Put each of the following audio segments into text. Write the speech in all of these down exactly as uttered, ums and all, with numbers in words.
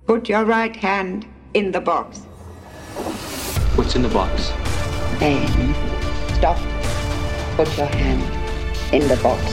Put your right hand in the box. What's in the box? Then stop. Put your hand in the box.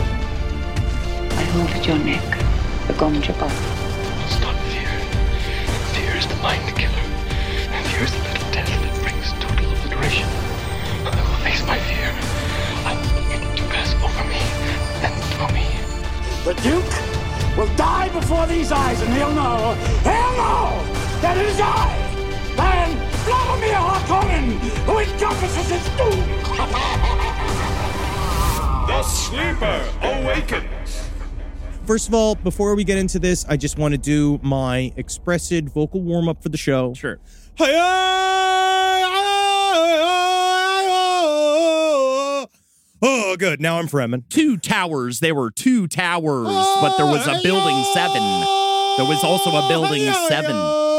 I hold at your neck. The Gonja box. It's not fear. Fear is the mind killer. And fear is the little death that brings total obliteration. I will face my fear. I will make it to pass over me and through me. The Duke will die before these eyes, and he'll know, he'll know that it is I, Baron Vladimir Harkonnen, who encompasses his doom. The Sleeper awakens. First of all, before we get into this, I just want to do my expressed vocal warm-up for the show. Sure. Oh, good. Now I'm Fremen. Two towers. There were two towers, but there was a building seven. There was also a building seven.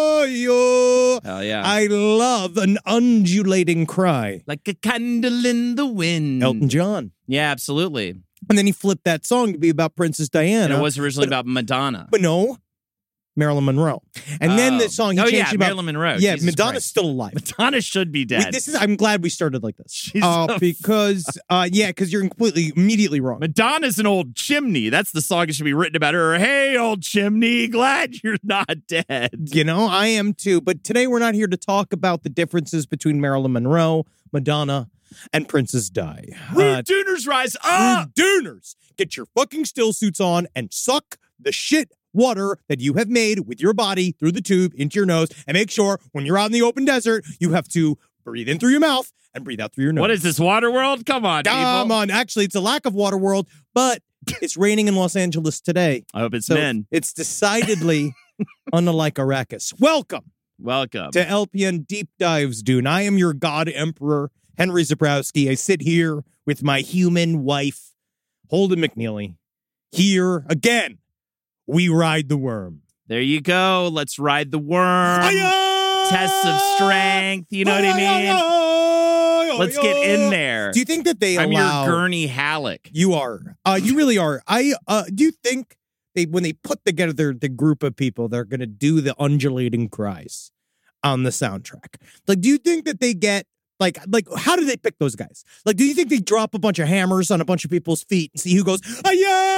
Oh, yeah. I love an undulating cry. Like a candle in the wind. Elton John. Yeah, absolutely. And then he flipped that song to be about Princess Diana. And it was originally but, about Madonna. But no, Marilyn Monroe. And oh. then the song he oh, changed yeah, about Marilyn Monroe. Yeah, Jesus Madonna's Christ. still alive. Madonna should be dead. We, this is. I'm glad we started like this. She's uh, so because, uh, yeah, because you're completely, immediately wrong. Madonna's an old chimney. That's the song that should be written about her. Hey, old chimney, glad you're not dead. You know, I am too. But today we're not here to talk about the differences between Marilyn Monroe, Madonna, and Princess Di. Rude Uh, Dooners rise up! Rude Dooners, get your fucking still suits on and suck the shit water that you have made with your body through the tube into your nose, and make sure when you're out in the open desert, you have to breathe in through your mouth and breathe out through your nose. What is this, Waterworld? Come on, people. Come on. Actually, it's a lack of Waterworld, but it's raining in Los Angeles today. I hope it's so men. It's decidedly unlike Arrakis. Welcome. Welcome. To L P N Deep Dives, Dune. I am your God Emperor, Henry Zabrowski. I sit here with my human wife, Holden McNeely. Here again, we ride the worm. There you go. Let's ride the worm. Tests of strength. You know what I mean? Let's get in there. Do you think that they I'm allow... your Gurney Halleck. You are. Uh, you really are. I. Uh, do you think they, when they put together the group of people that are going to do the undulating cries on the soundtrack, like, do you think that they get like, like, how do they pick those guys? Like, do you think they drop a bunch of hammers on a bunch of people's feet and see who goes, ah-ya,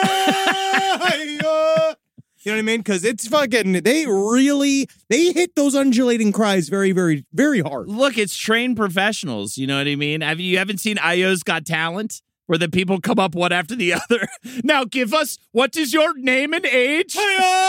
ah-ya? You know what I mean? Because it's fucking, they really, they hit those undulating cries very, very, very hard. Look, it's trained professionals. You know what I mean? Have you, you haven't seen Io's Got Talent? Where the people come up one after the other. Now give us, what is your name and age?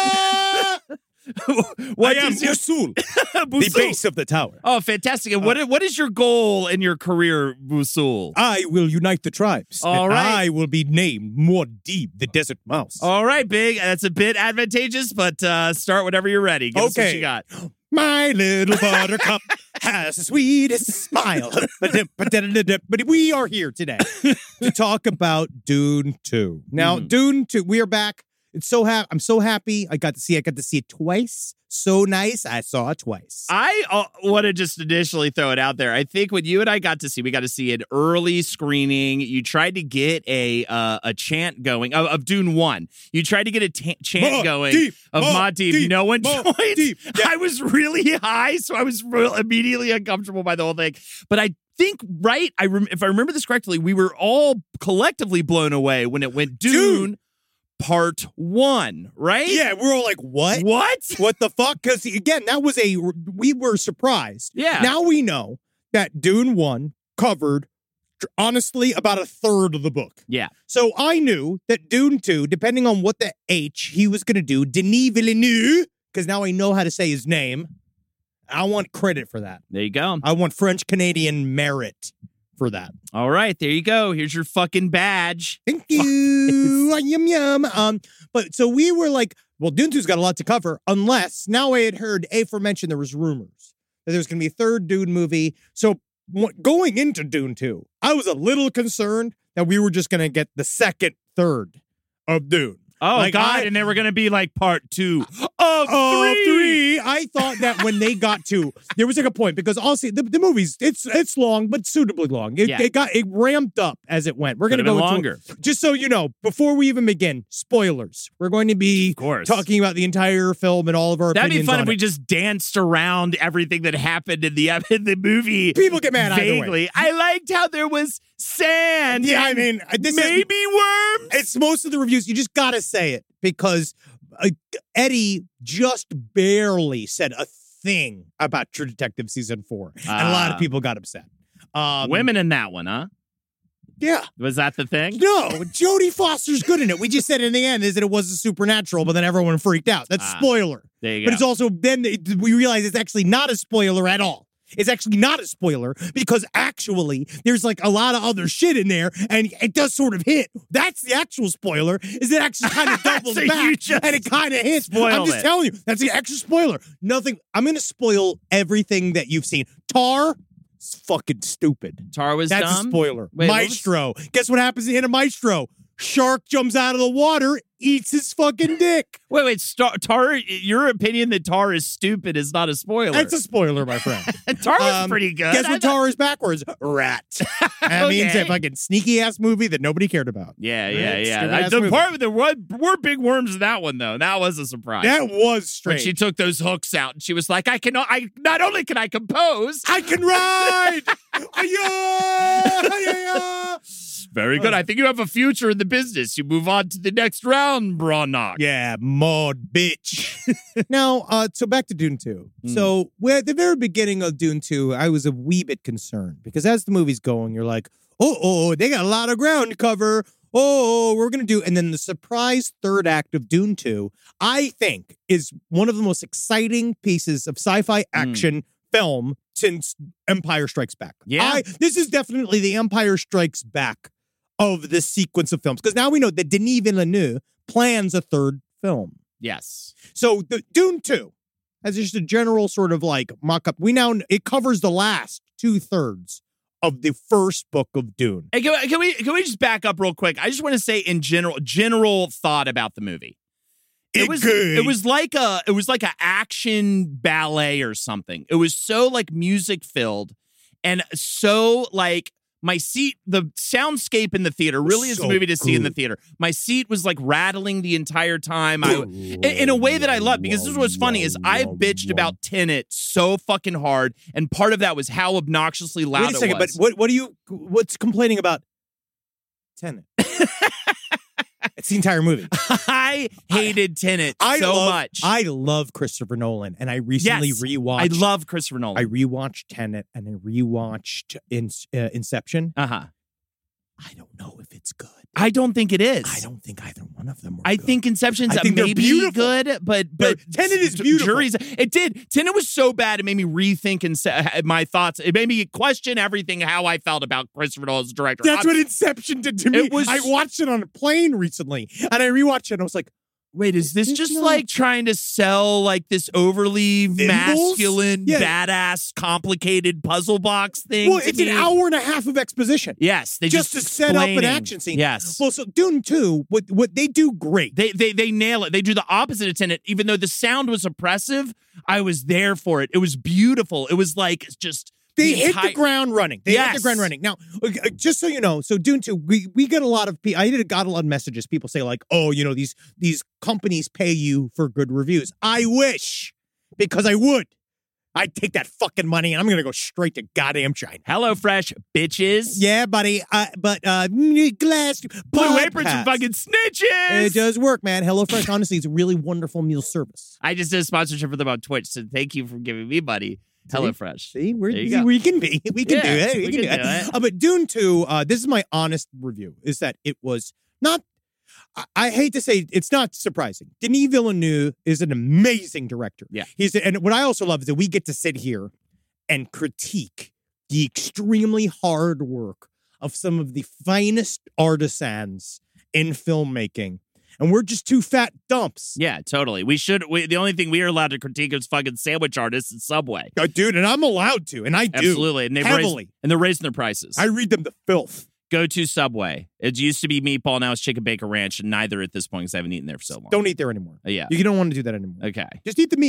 What I am your... Busul, the base of the tower. Oh, fantastic. And uh, what, what is your goal in your career, Busul? I will unite the tribes. All right. I will be named Muad'Dib, the desert mouse. All right, Big. That's a bit advantageous, but uh, start whenever you're ready. Give okay. us what you got. My little buttercup has the sweetest smile. But we are here today to talk about Dune two. Now, mm. Dune two, we are back. It's so ha- I'm so happy. I got to see. I got to see it twice. So nice. I saw it twice. I uh, want to just initially throw it out there. I think when you and I got to see, we got to see an early screening. You tried to get a uh, a chant going of, of Dune one. You tried to get a t- chant Ma going deep, of Muad'Dib. No one Ma joined. Deep. Yeah. I was really high, so I was real immediately uncomfortable by the whole thing. But I think, right? I rem- if I remember this correctly, we were all collectively blown away when it went Dune. Dune. Part one, right? Yeah, we're all like, what? What? What the fuck? Because, again, that was a, we were surprised. Yeah. Now we know that Dune one covered, honestly, about a third of the book. Yeah. So I knew that Dune two, depending on what the H he was going to do, Denis Villeneuve, because now I know how to say his name, I want credit for that. There you go. I want French-Canadian merit for that. All right, there you go. Here's your fucking badge. Thank you. Yum, yum. Um, but so we were like, well, Dune two's got a lot to cover, unless now I had heard aforementioned there was rumors that there was going to be a third Dune movie. So w- going into Dune two, I was a little concerned that we were just going to get the second third of Dune. Oh, like God, I, and they were going to be like part two of oh, three. three. I I thought that when they got to, there was like a point because also the, the movie's it's it's long but suitably long. It, Yeah. it got it ramped up as it went. We're going to Could've go been into- longer. Just so you know, before we even begin, spoilers. We're going to be Of course. talking about the entire film and all of our That'd be opinions fun on if we it. just danced around everything that happened in the in the movie. People get mad either way. vaguely. I liked how there was sand. Yeah, I and mean, this is- maybe worms. It's most of the reviews. You just got to say it because uh, Eddie just barely said a thing about True Detective season four, and a lot Ah. of people got upset. Um, Women in that one, huh? yeah. Was that the thing? No, Jodie Foster's good in it. We just said in the end is that it was a supernatural, but then everyone freaked out. That's a Ah, spoiler. There you But go. it's also then it- we realize it's actually not a spoiler at all. It's actually not a spoiler because actually there's like a lot of other shit in there and it does sort of hit. That's the actual spoiler. Is it actually kind of doubles So you back just and it kind of hits. I'm spoiled just it. telling you, that's the extra spoiler. Nothing. I'm going to spoil everything that you've seen. Tar, it's fucking stupid. Tar was That's dumb. a spoiler. Wait, what was- Maestro. Guess what happens at the end of Maestro? Shark jumps out of the water, eats his fucking dick. Wait, wait, Star, Tar. Your opinion that Tar is stupid is not a spoiler. That's a spoiler, my friend. Tar was Um, pretty good. Guess I what thought- Tar is backwards? Rat. That means Okay. a fucking sneaky ass movie that nobody cared about. Yeah, yeah, Right? yeah. Stupid-ass the movie. part with there were, were big worms in that one though. That was a surprise. That was when strange. she took those hooks out and she was like, "I can. I not only can I compose, I can ride. Ay-ya! Ay-ya! very good. I think you have a future in the business. You move on to the next round, Branagh." Yeah, Maud, bitch. now, uh, so back to Dune two. Mm. So we're at the very beginning of Dune two, I was a wee bit concerned because as the movie's going, you're like, oh, oh, they got a lot of ground to cover. Oh, we're going to do. And then the surprise third act of Dune two, I think, is one of the most exciting pieces of sci-fi action film since Empire Strikes Back. Yeah. I, this is definitely the Empire Strikes Back of this sequence of films. Because now we know that Denis Villeneuve plans a third film. Yes. So the Dune two, as just a general sort of like mock-up, we now, it covers the last two-thirds of the first book of Dune. Hey, can, we- can we can we just back up real quick? I just want to say in general general thought about the movie. It It was good. it was like a it was like an action ballet or something. It was so like music filled and so like my seat, the soundscape in the theater really is So a movie to see in the good. theater. My seat was like rattling the entire time. I in, in a way that I love because this is what's funny is I bitched about Tenet so fucking hard, and part of that was how obnoxiously loud Wait a second, it but was. what what do you what's complaining about Tenet? It's the entire movie. I hated Tenet I so love, much. I love Christopher Nolan, and I recently Yes, rewatched. I love Christopher Nolan. I rewatched Tenet, and I rewatched in, uh, Inception. uh huh. I don't know if it's good. I don't think it is. I don't think either one of them were I good. think Inception's I think they're maybe beautiful. good, but They're- but Tenet is d- beautiful. Jury's, it did. Tenet was so bad it made me rethink Ince- my thoughts. It made me question everything how I felt about Christopher Nolan as a director. That's I'm- what Inception did to me. It was- I watched it on a plane recently, and I rewatched it, and I was like, Wait, is this It's just not- like trying to sell like this overly Thimbles? masculine, Yeah. badass, complicated puzzle box thing? well, to it's me? an hour and a half of exposition. Yes, they just, just, to set up an explaining. action scene. Yes. Well, so Dune two, what what they do great. They, they they nail it. They do the opposite of Tenet. Even though the sound was oppressive, I was there for it. It was beautiful. It was like just They the hit entire- the ground running. They hit Yes. the ground running. Now, uh, just so you know, so Dune two, we we get a lot of people. I did got a lot of messages. People say like, "Oh, you know, these these companies pay you for good reviews." I wish, because I would. I'd take that fucking money and I'm gonna go straight to goddamn China. Hello Fresh, bitches. Yeah, buddy. Uh, but uh, glass Blue aprons podcast. and fucking snitches. It does work, man. HelloFresh, honestly, it's a really wonderful meal service. I just did a sponsorship for them on Twitch, so thank you for giving me money. HelloFresh. See, we're, There you go. we can be. We can Yeah, do it. We, we can, can do, do it. it. Uh, but Dune two, uh, this is my honest review, is that it was not, I, I hate to say it's not surprising. Denis Villeneuve is an amazing director. Yeah. He's And what I also love is that we get to sit here and critique the extremely hard work of some of the finest artisans in filmmaking. And we're just two fat dumps. Yeah, totally. We should. We, the only thing we are allowed to critique is fucking sandwich artists at Subway. Uh, dude, and I'm allowed to, and I do. Absolutely, and they've heavily. raised, and they're raising their prices. I read them to filth. Go to Subway. It used to be meatball, now it's chicken bacon ranch, and neither at this point because I haven't eaten there for so long. Don't eat there anymore. Uh, yeah. You don't want to do that anymore. Okay. Just eat the meat.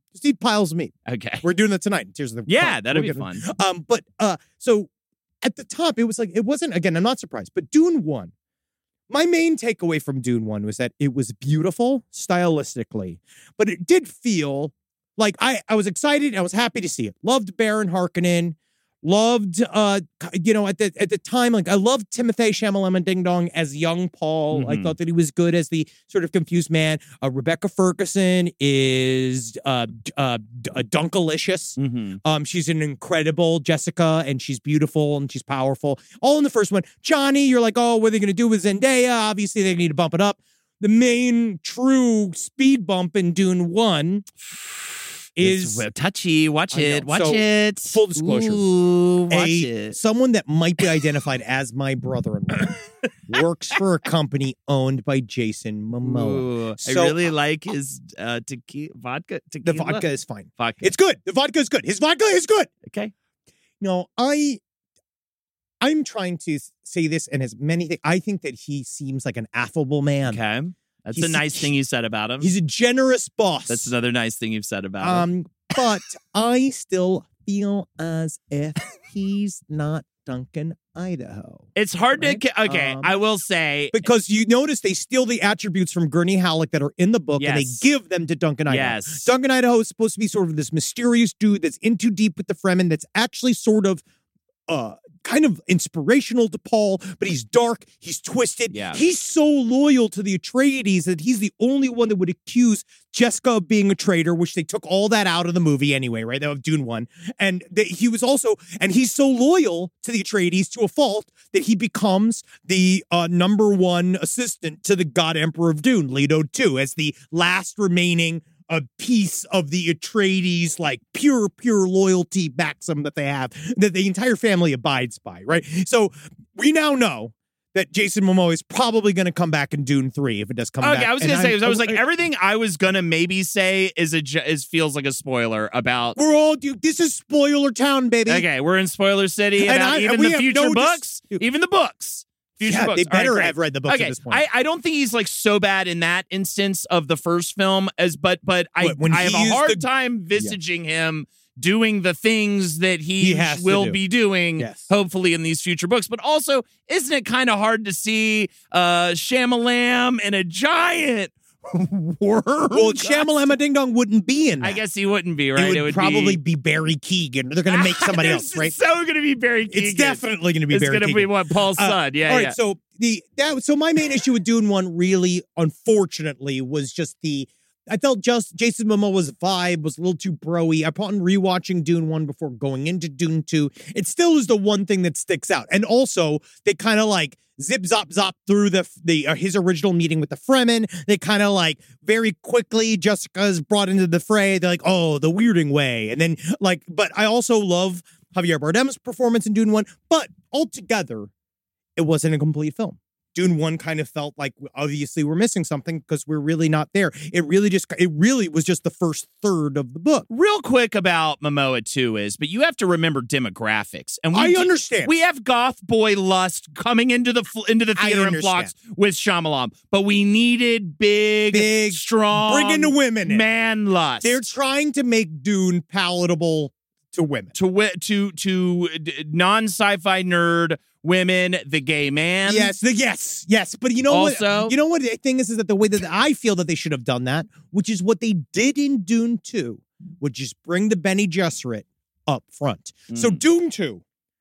Just eat piles of meat. Okay. We're doing that tonight. Tears of the Yeah, Fun. that'd We'll be get- fun. Um, but uh, so at the top, it was like it wasn't. Again, I'm not surprised. But Dune one, my main takeaway from Dune one was that it was beautiful stylistically, but it did feel like I I was excited. I was happy to see it. Loved Baron Harkonnen. Loved, uh, you know, at the at the time, like I loved Timothée Chalamet Ding Dong as young Paul. I Mhm. thought that he was good as the sort of confused man. Uh, Rebecca Ferguson is uh, d- uh, d- uh, Dunkalicious. Mm-hmm. Um, she's an incredible Jessica, and she's beautiful and she's powerful. All in the first one. Johnny, you're like, oh, what are they going to do with Zendaya? Obviously, they need to bump it up. The main true speed bump in Dune one is It's touchy. Watch I it. know. Watch So, it. full disclosure, Ooh, watch a it. someone that might be identified as my brother-in-law works for a company owned by Jason Momoa. Ooh, So, I really uh, like his uh, tequila vodka. Tequila? The vodka is fine. Vodka. It's good. The vodka is good. His vodka is good. okay. No, I I'm trying to say this, and as many things, I think that he seems like an affable man. Okay. That's He's- a nice thing you said about him. He's a generous boss. That's another nice thing you've said about him. Um, but I still feel as if he's not Duncan, Idaho. It's hard right? to. Okay, Um, I will say. Because you notice they steal the attributes from Gurney Halleck that are in the book and they Yes. give them to Duncan Idaho. Yes. Duncan Idaho is supposed to be sort of this mysterious dude that's in too deep with the Fremen that's actually sort of uh kind of inspirational to Paul, but he's dark, he's twisted. Yeah. He's so loyal to the Atreides that he's the only one that would accuse Jessica of being a traitor, which they took all that out of the movie anyway, right? That was Dune one. And that he was also, and he's so loyal to the Atreides to a fault that he becomes the uh, number one assistant to the God Emperor of Dune, Leto two, as the last remaining a piece of the Atreides, like pure, pure loyalty maxim that they have, that the entire family abides by, right? So we now know that Jason Momoa is probably going to come back in Dune three if it does come Okay, back. I was And gonna say, I'm- I was like, everything I was gonna maybe say is a ju- is feels like a spoiler about. we're all, dude, this is spoiler town, baby. Okay, we're in spoiler city And about I- even and we the have future no dis- books, even the books. Future Yeah, books. they All right, better great. have read the books okay. at this point. I, I don't think he's like so bad in that instance of the first film as, but but I What, when I have a he's hard the- time visaging him doing the things that he, He has to will do. be doing, Yes. hopefully in these future books. But also, isn't it kind of hard to see uh, Shyamalan in a giant worm? Well, Shamalama Ding Dong wouldn't be in that. I guess he wouldn't be, right? It would, probably be, Barry Keegan. They're going to make somebody It's else, right? so going to be Barry Keoghan. It's definitely going to be It's Barry going to Keoghan. be what Paul's Uh, son. Yeah, All right, yeah. so the that so my main issue with Dune one really, unfortunately, was just the I felt just Jason Momoa's vibe was a little too broy. Upon rewatching Dune one before going into Dune two, it still is the one thing that sticks out. And also, they kind of like zip zop zop through the the uh, his original meeting with the Fremen. They kind of like very quickly Jessica's brought into the fray. They're like, oh, the weirding way, and then like, but I also love Javier Bardem's performance in Dune one. But altogether, it wasn't a complete film. Dune one kind of felt like obviously we're missing something because we're really not there. It really just it really was just the first third of the book. Real quick about Momoa two is, but you have to remember demographics. And we I do- understand. We have goth boy lust coming into the fl- into the I theater in understand. flocks with Shyamalan, but we needed big, Big, strong, bring in the women in. man lust. They're trying to make Dune palatable to women. to wi- to to d- non sci-fi nerd women, the gay man. Yes, the, yes, yes. But you know Also- what? You know what the thing is, is that the way that I feel that they should have done that, which is what they did in Dune two, would just bring the Bene Gesserit up front. So Mm. Dune two,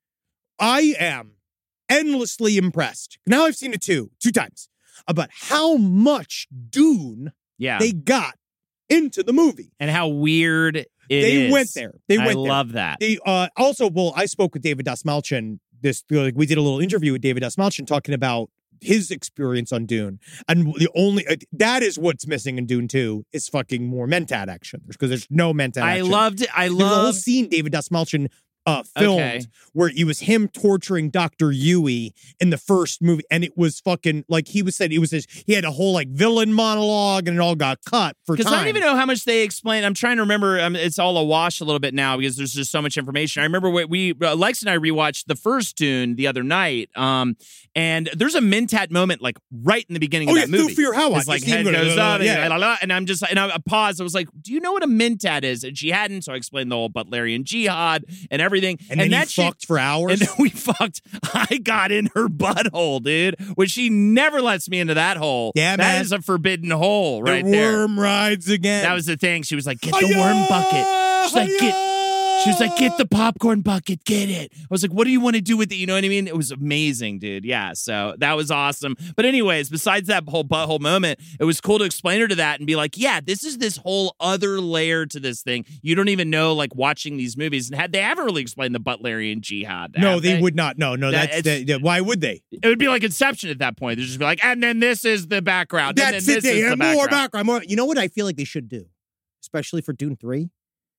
I am endlessly impressed. Now I've seen it two, two times, about how much Dune yeah, they got into the movie. and how weird it They is. went there. They I went there. love that. They uh, also, well, I spoke with David Dasmalchian. This like we did a little interview with David Dasmalchian talking about his experience on Dune, and the only uh, that is what's missing in Dune two is fucking more Mentat action because there's no Mentat. I action. loved. I There's a whole loved. scene David Dasmalchian uh, filmed Okay. where it was him torturing Doctor Yui in the first movie, and it was fucking like he was said it was this, he had a whole like villain monologue, and it all got cut for time. Because I don't even know how much they explain. I'm trying to remember. Um, it's all awash a little bit now because there's just so much information. I remember what we, uh, Lex and I rewatched the first Dune the other night, um, and there's a Mentat moment like right in the beginning Oh, of yeah, that movie. Thufir Hawat. It's like You see head him go, goes up, yeah. and, la, la, la, and I'm just and I paused. I was like, "Do you know what a Mentat is?" And she hadn't, so I explained the whole Butlerian jihad and everything. And then that he fucked shit, for hours. And then we fucked. I got in her butthole, dude, which she never lets me into that hole. Yeah, that man. is a forbidden hole right the there. worm rides again. That was the thing. She was like, "Get the Hi-ya! worm bucket." She's like, "Get." Hi-ya! She was like, "Get the popcorn bucket, get it." I was like, "What do you want to do with it?" You know what I mean? It was amazing, dude. Yeah, so that was awesome. But anyways, besides that whole butthole moment, it was cool to explain her to that and be like, "Yeah, this is this whole other layer to this thing. You don't even know, like watching these movies, and had they haven't really explained the Butlerian jihad. No, have they would not. No, no, That- that's it's- that, that- why would they? It would be like Inception at that point. They'd just be like, and then this is the background. and That's then it. this They is the have more background. background. More. You know what I feel like they should do, especially for Dune three?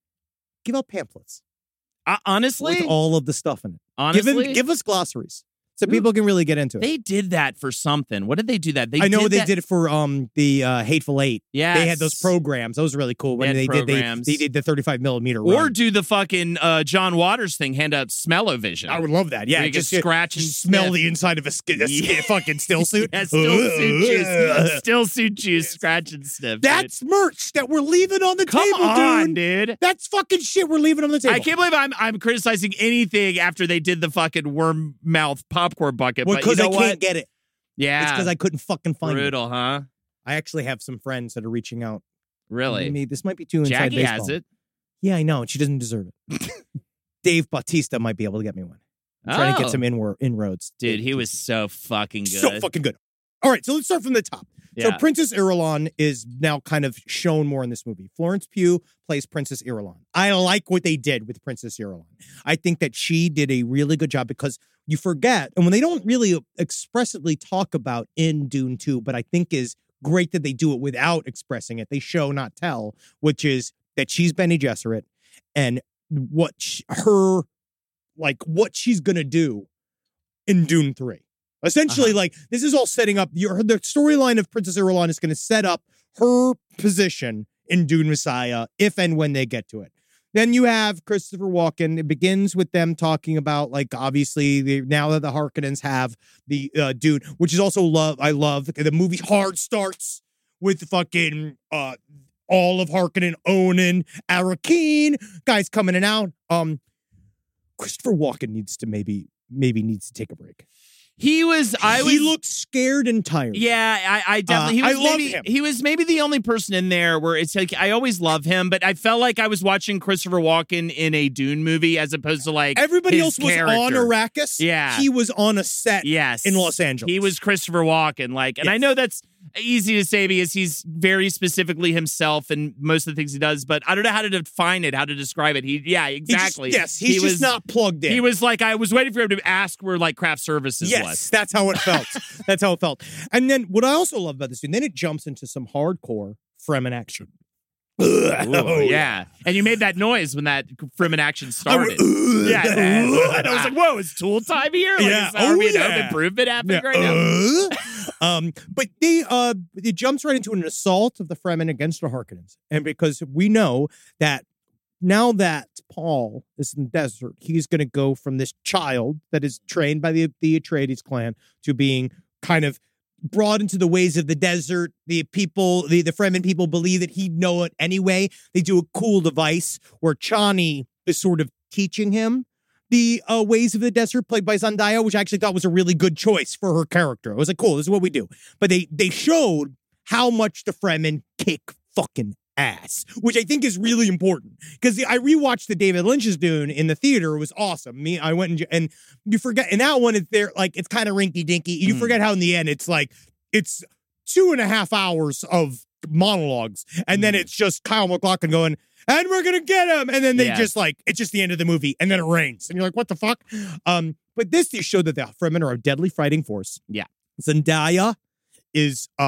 Give out pamphlets Uh, honestly, with all of the stuff in it. honestly, give, 'em- give us glossaries so Ooh. people can really get into it. they did that for something. What did they do that? They I know did they that- did it for um the uh, Hateful Eight. Yeah, They had those programs. Those were really cool when They they, had did they, programs. they did the thirty-five millimeter Or run. do the fucking uh, John Waters thing, hand out smell-o-vision. I would love that. Yeah, Where you can just uh, scratch and smell sniff. the inside of a, sk- a sk- Yeah. fucking still suit. Yeah, still suit juice. Still suit juice, scratch and sniff. That's merch that we're leaving on the dude. Come table, on, dude. dude. That's fucking shit we're leaving on the table. I can't believe I'm I'm criticizing anything after they did the fucking worm mouth popcorn bucket. Well, but you because know I can't what? get it. Yeah, It's because I couldn't fucking find brutal, it. huh? I actually have some friends that are reaching out. Really? Me, this might be too inside Jackie baseball. has it. Yeah, I know. And she doesn't deserve it. Dave Bautista might be able to get me one. I'm trying to Oh. get some inwor- inroads. Dude, Dave he was Bautista. so fucking good. so fucking good. All right, so let's start from the top. So Yeah. Princess Irulan is now kind of shown more in this movie. Florence Pugh plays Princess Irulan. I like what they did with Princess Irulan. I think that she did a really good job because you forget, and when they don't really expressly talk about in Dune two, but I think is great that they do it without expressing it. They show, not tell, which is that she's Bene Gesserit and what sh- her, like what she's going to do in Dune three. Essentially, Uh-huh. like, this is all setting up your the storyline of Princess Irulan is going to set up her position in Dune Messiah if and when they get to it. Then you have Christopher Walken. It begins with them talking about, like, obviously, the, now that the Harkonnens have the uh, Dune, which is also love. I love the movie. Hard starts with fucking uh, all of Harkonnen, Onan, Arakeen, guys coming in and out. Um, Christopher Walken needs to maybe maybe needs to take a break. He was. I was. he looked scared and tired. Yeah, I, I definitely. Uh, he was I love maybe, him. He was maybe the only person in there where it's like I always love him, but I felt like I was watching Christopher Walken in a Dune movie as opposed to like Everybody his else was character. on Arrakis. Yeah. He was on a set Yes, in Los Angeles. He was Christopher Walken, like, and Yes. I know that's easy to say because he's very specifically himself in most of the things he does, but I don't know how to define it, how to describe it. He, yeah, He just- exactly. yes, he's he just was, not plugged in. He was like, I was waiting for him to ask where like craft services Yes, was. that's how it felt. That's how it felt. And then what I also love about this, and then it jumps into some hardcore Fremen action. Ooh, Oh, yeah. And you made that noise when that Fremen action started. Ugh. yeah. And I was like, whoa, is Tool time here? Like, Yeah. is there Oh, we yeah. home improvement happening Yeah. right now? Uh, um, but they uh it jumps right into an assault of the Fremen against the Harkonnens. And because we know that now that Paul is in the desert, he's gonna go from this child that is trained by the, the Atreides clan to being kind of brought into the ways of the desert. The people, the, the Fremen people believe that he'd know it anyway. They do a cool device where Chani is sort of teaching him the uh, ways of the desert, played by Zendaya, which I actually thought was a really good choice for her character. I was like, cool, this is what we do. But they they showed how much the Fremen kick fucking ass, which I think is really important. Because I rewatched the David Lynch's Dune in the theater. It was awesome. Me, I went and, and you forget, and that one is there, like, it's kind of rinky dinky. You Mm. forget how in the end it's like, it's two and a half hours of monologues. And then Mm. it's just Kyle MacLachlan going, and we're going to get him. And then they Yeah. just like, it's just the end of the movie. And then it rains. And you're like, what the fuck? Um, but this just showed that the Fremen are a deadly fighting force. Yeah. Zendaya is uh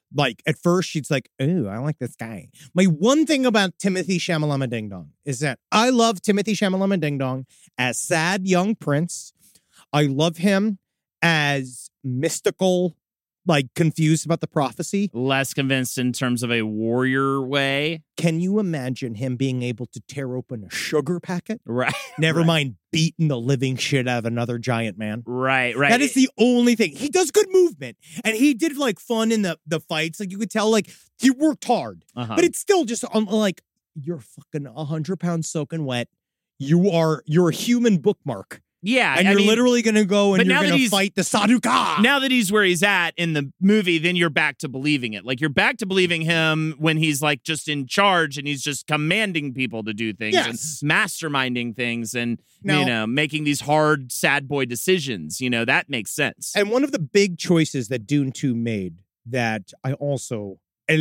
Like, at first, she's like, ooh, I like this guy. My one thing about Timothy Chalamet Ding Dong is that I love Timothy Chalamet Ding Dong as sad young prince. I love him as mystical, like, confused about the prophecy. Less convinced in terms of a warrior way. Can you imagine him being able to tear open a sugar packet? Right. Never right. mind beating the living shit out of another giant man. Right, right. That is the only thing. He does good movement. And he did, like, fun in the, the fights. Like, you could tell, like, he worked hard. Uh-huh. But it's still just, um, like, you're fucking one hundred pounds soaking wet. You are, you're a human bookmark. Yeah, and I you're mean, literally going to go and you're going to fight the Saduka. Now that he's where he's at in the movie, then you're back to believing it. Like, you're back to believing him when he's, like, just in charge and he's just commanding people to do things yes. and masterminding things and, now, you know, making these hard, sad boy decisions. You know, that makes sense. And one of the big choices that Dune two made that I also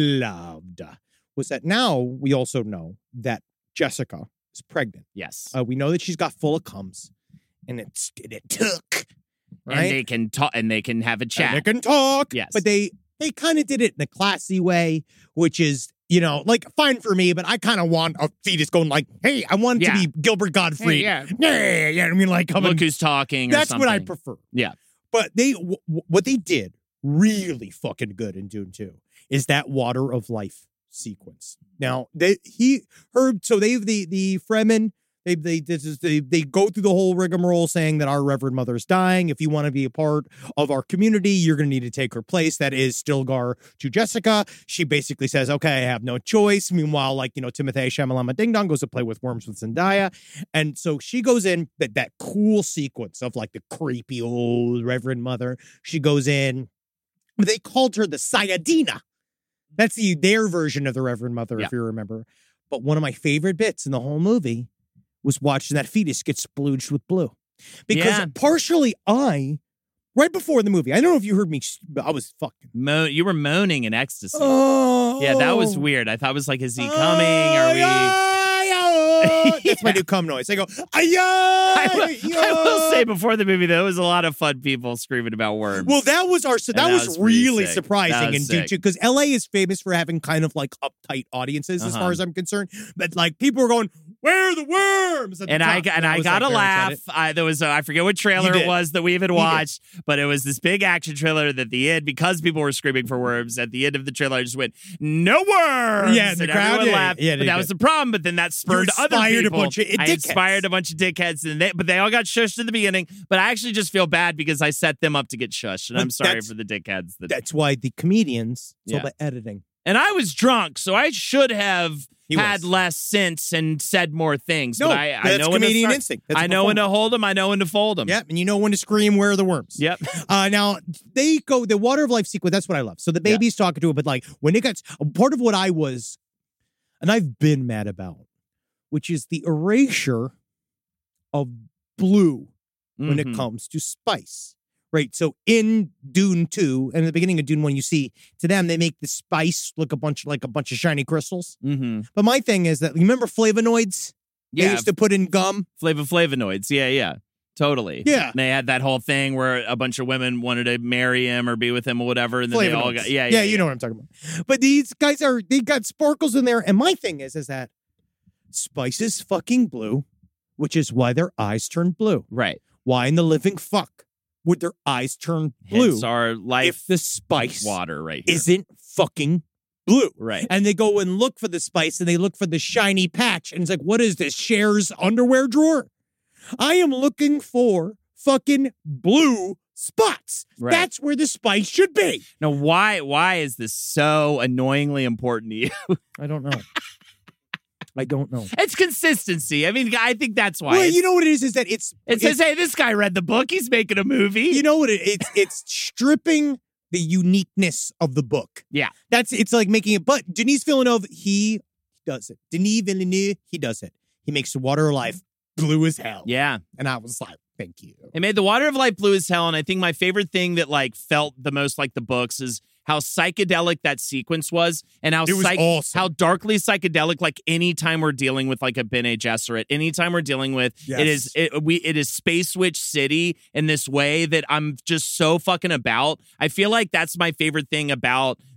loved was that now we also know that Jessica is pregnant. Yes. Uh, we know that she's got full of cums. And it's it took, right? And they can talk, and they can have a chat. And they can talk, yes. But they they kind of did it in a classy way, which is, you know, like fine for me. But I kind of want a fetus going like, "Hey, I want it yeah. to be Gilbert Gottfried." Hey, yeah, yeah, yeah. I mean, like, look and, who's talking. That's or what I prefer. Yeah, but they w- what they did really fucking good in Dune two is that water of life sequence. Now they he heard so they the the Fremen. They they this is they they go through the whole rigmarole saying that our Reverend Mother is dying. If you want to be a part of our community, you're going to need to take her place. That is Stilgar to Jessica. She basically says, "Okay, I have no choice." Meanwhile, like you know, Timothée Chalamet Ding Dong goes to play with worms with Zendaya, and so she goes in that that cool sequence of like the creepy old Reverend Mother. She goes in. They called her the Sayadina. That's the their version of the Reverend Mother, yeah. if you remember. But one of my favorite bits in the whole movie was watching that fetus get splooged with blue. Because yeah. partially I, right before the movie, I don't know if you heard me, I was fucking. Mo- you were moaning in ecstasy. Oh. Yeah, that was weird. I thought it was like, is he coming? Are we... yeah. That's my new cum noise. I go, ay-ya, I, will, I will say before the movie, there was a lot of fun people screaming about worms. Well, that was our, so that, that was, was really sick. surprising. Was and because L A is famous for having kind of like uptight audiences uh-huh. as far as I'm concerned. But like people were going, where are the worms? And I, and, and I, I gotta like laugh. I, there was, a, I forget what trailer it was that we even watched, but it was this big action trailer that at the end, because people were screaming for worms, at the end of the trailer, I just went, no worms! Yeah, the and crowd everyone yeah, laughed. Yeah, but that did. was the problem, but then that spurred other people. A bunch of I inspired a bunch of dickheads, and they, but they all got shushed in the beginning, but I actually just feel bad because I set them up to get shushed, and but I'm sorry for the dickheads. That, that's why the comedians, it's yeah. all the editing. And I was drunk, so I should have He had was. less sense and said more things. No, but I, I that's know when to comedian start, instinct. That's I know when to hold them. I know when to fold them. Yep, and you know when to scream, where are the worms? Yep. Uh, now, they go, the water of life sequence, that's what I love. So the baby's yeah. talking to it, but like, when it gets, part of what I was, and I've been mad about, which is the erasure of blue when mm-hmm. it comes to spice. Right, so in Dune two, and at the beginning of Dune one, you see to them they make the spice look a bunch like a bunch of shiny crystals. Mm-hmm. But my thing is that you remember flavonoids? Yeah, they used to put in gum. Flavoflavonoids, yeah, yeah, totally. Yeah, and they had that whole thing where a bunch of women wanted to marry him or be with him or whatever, and then they all got yeah, yeah, yeah. You yeah. know what I'm talking about. But these guys are they got sparkles in there, and my thing is is that spice is fucking blue, which is why their eyes turn blue. Right? Why in the living fuck would their eyes turn blue? Hence our life if the spice water right here isn't fucking blue. Right. And they go and look for the spice and they look for the shiny patch. And it's like, what is this? Cher's underwear drawer? I am looking for fucking blue spots. Right. That's where the spice should be. Now, why why is this so annoyingly important to you? I don't know. I don't know. It's consistency. I mean, I think that's why. Well, it's, you know what it is? Is that it's it says, "Hey, this guy read the book. He's making a movie." You know what it? It's it's stripping the uniqueness of the book. Yeah, that's it's like making it. But Denis Villeneuve, he does it. Denis Villeneuve, he does it. He makes the water of life blue as hell. Yeah, and I was like, thank you. It made the water of life blue as hell, and I think my favorite thing that like felt the most like the books is how psychedelic that sequence was, and how it was psych- awesome. how darkly psychedelic. Like anytime we're dealing with like a Bene Gesserit, anytime we're dealing with yes. it is it, we it is Space Witch City in this way that I'm just so fucking about. I feel like that's my favorite thing about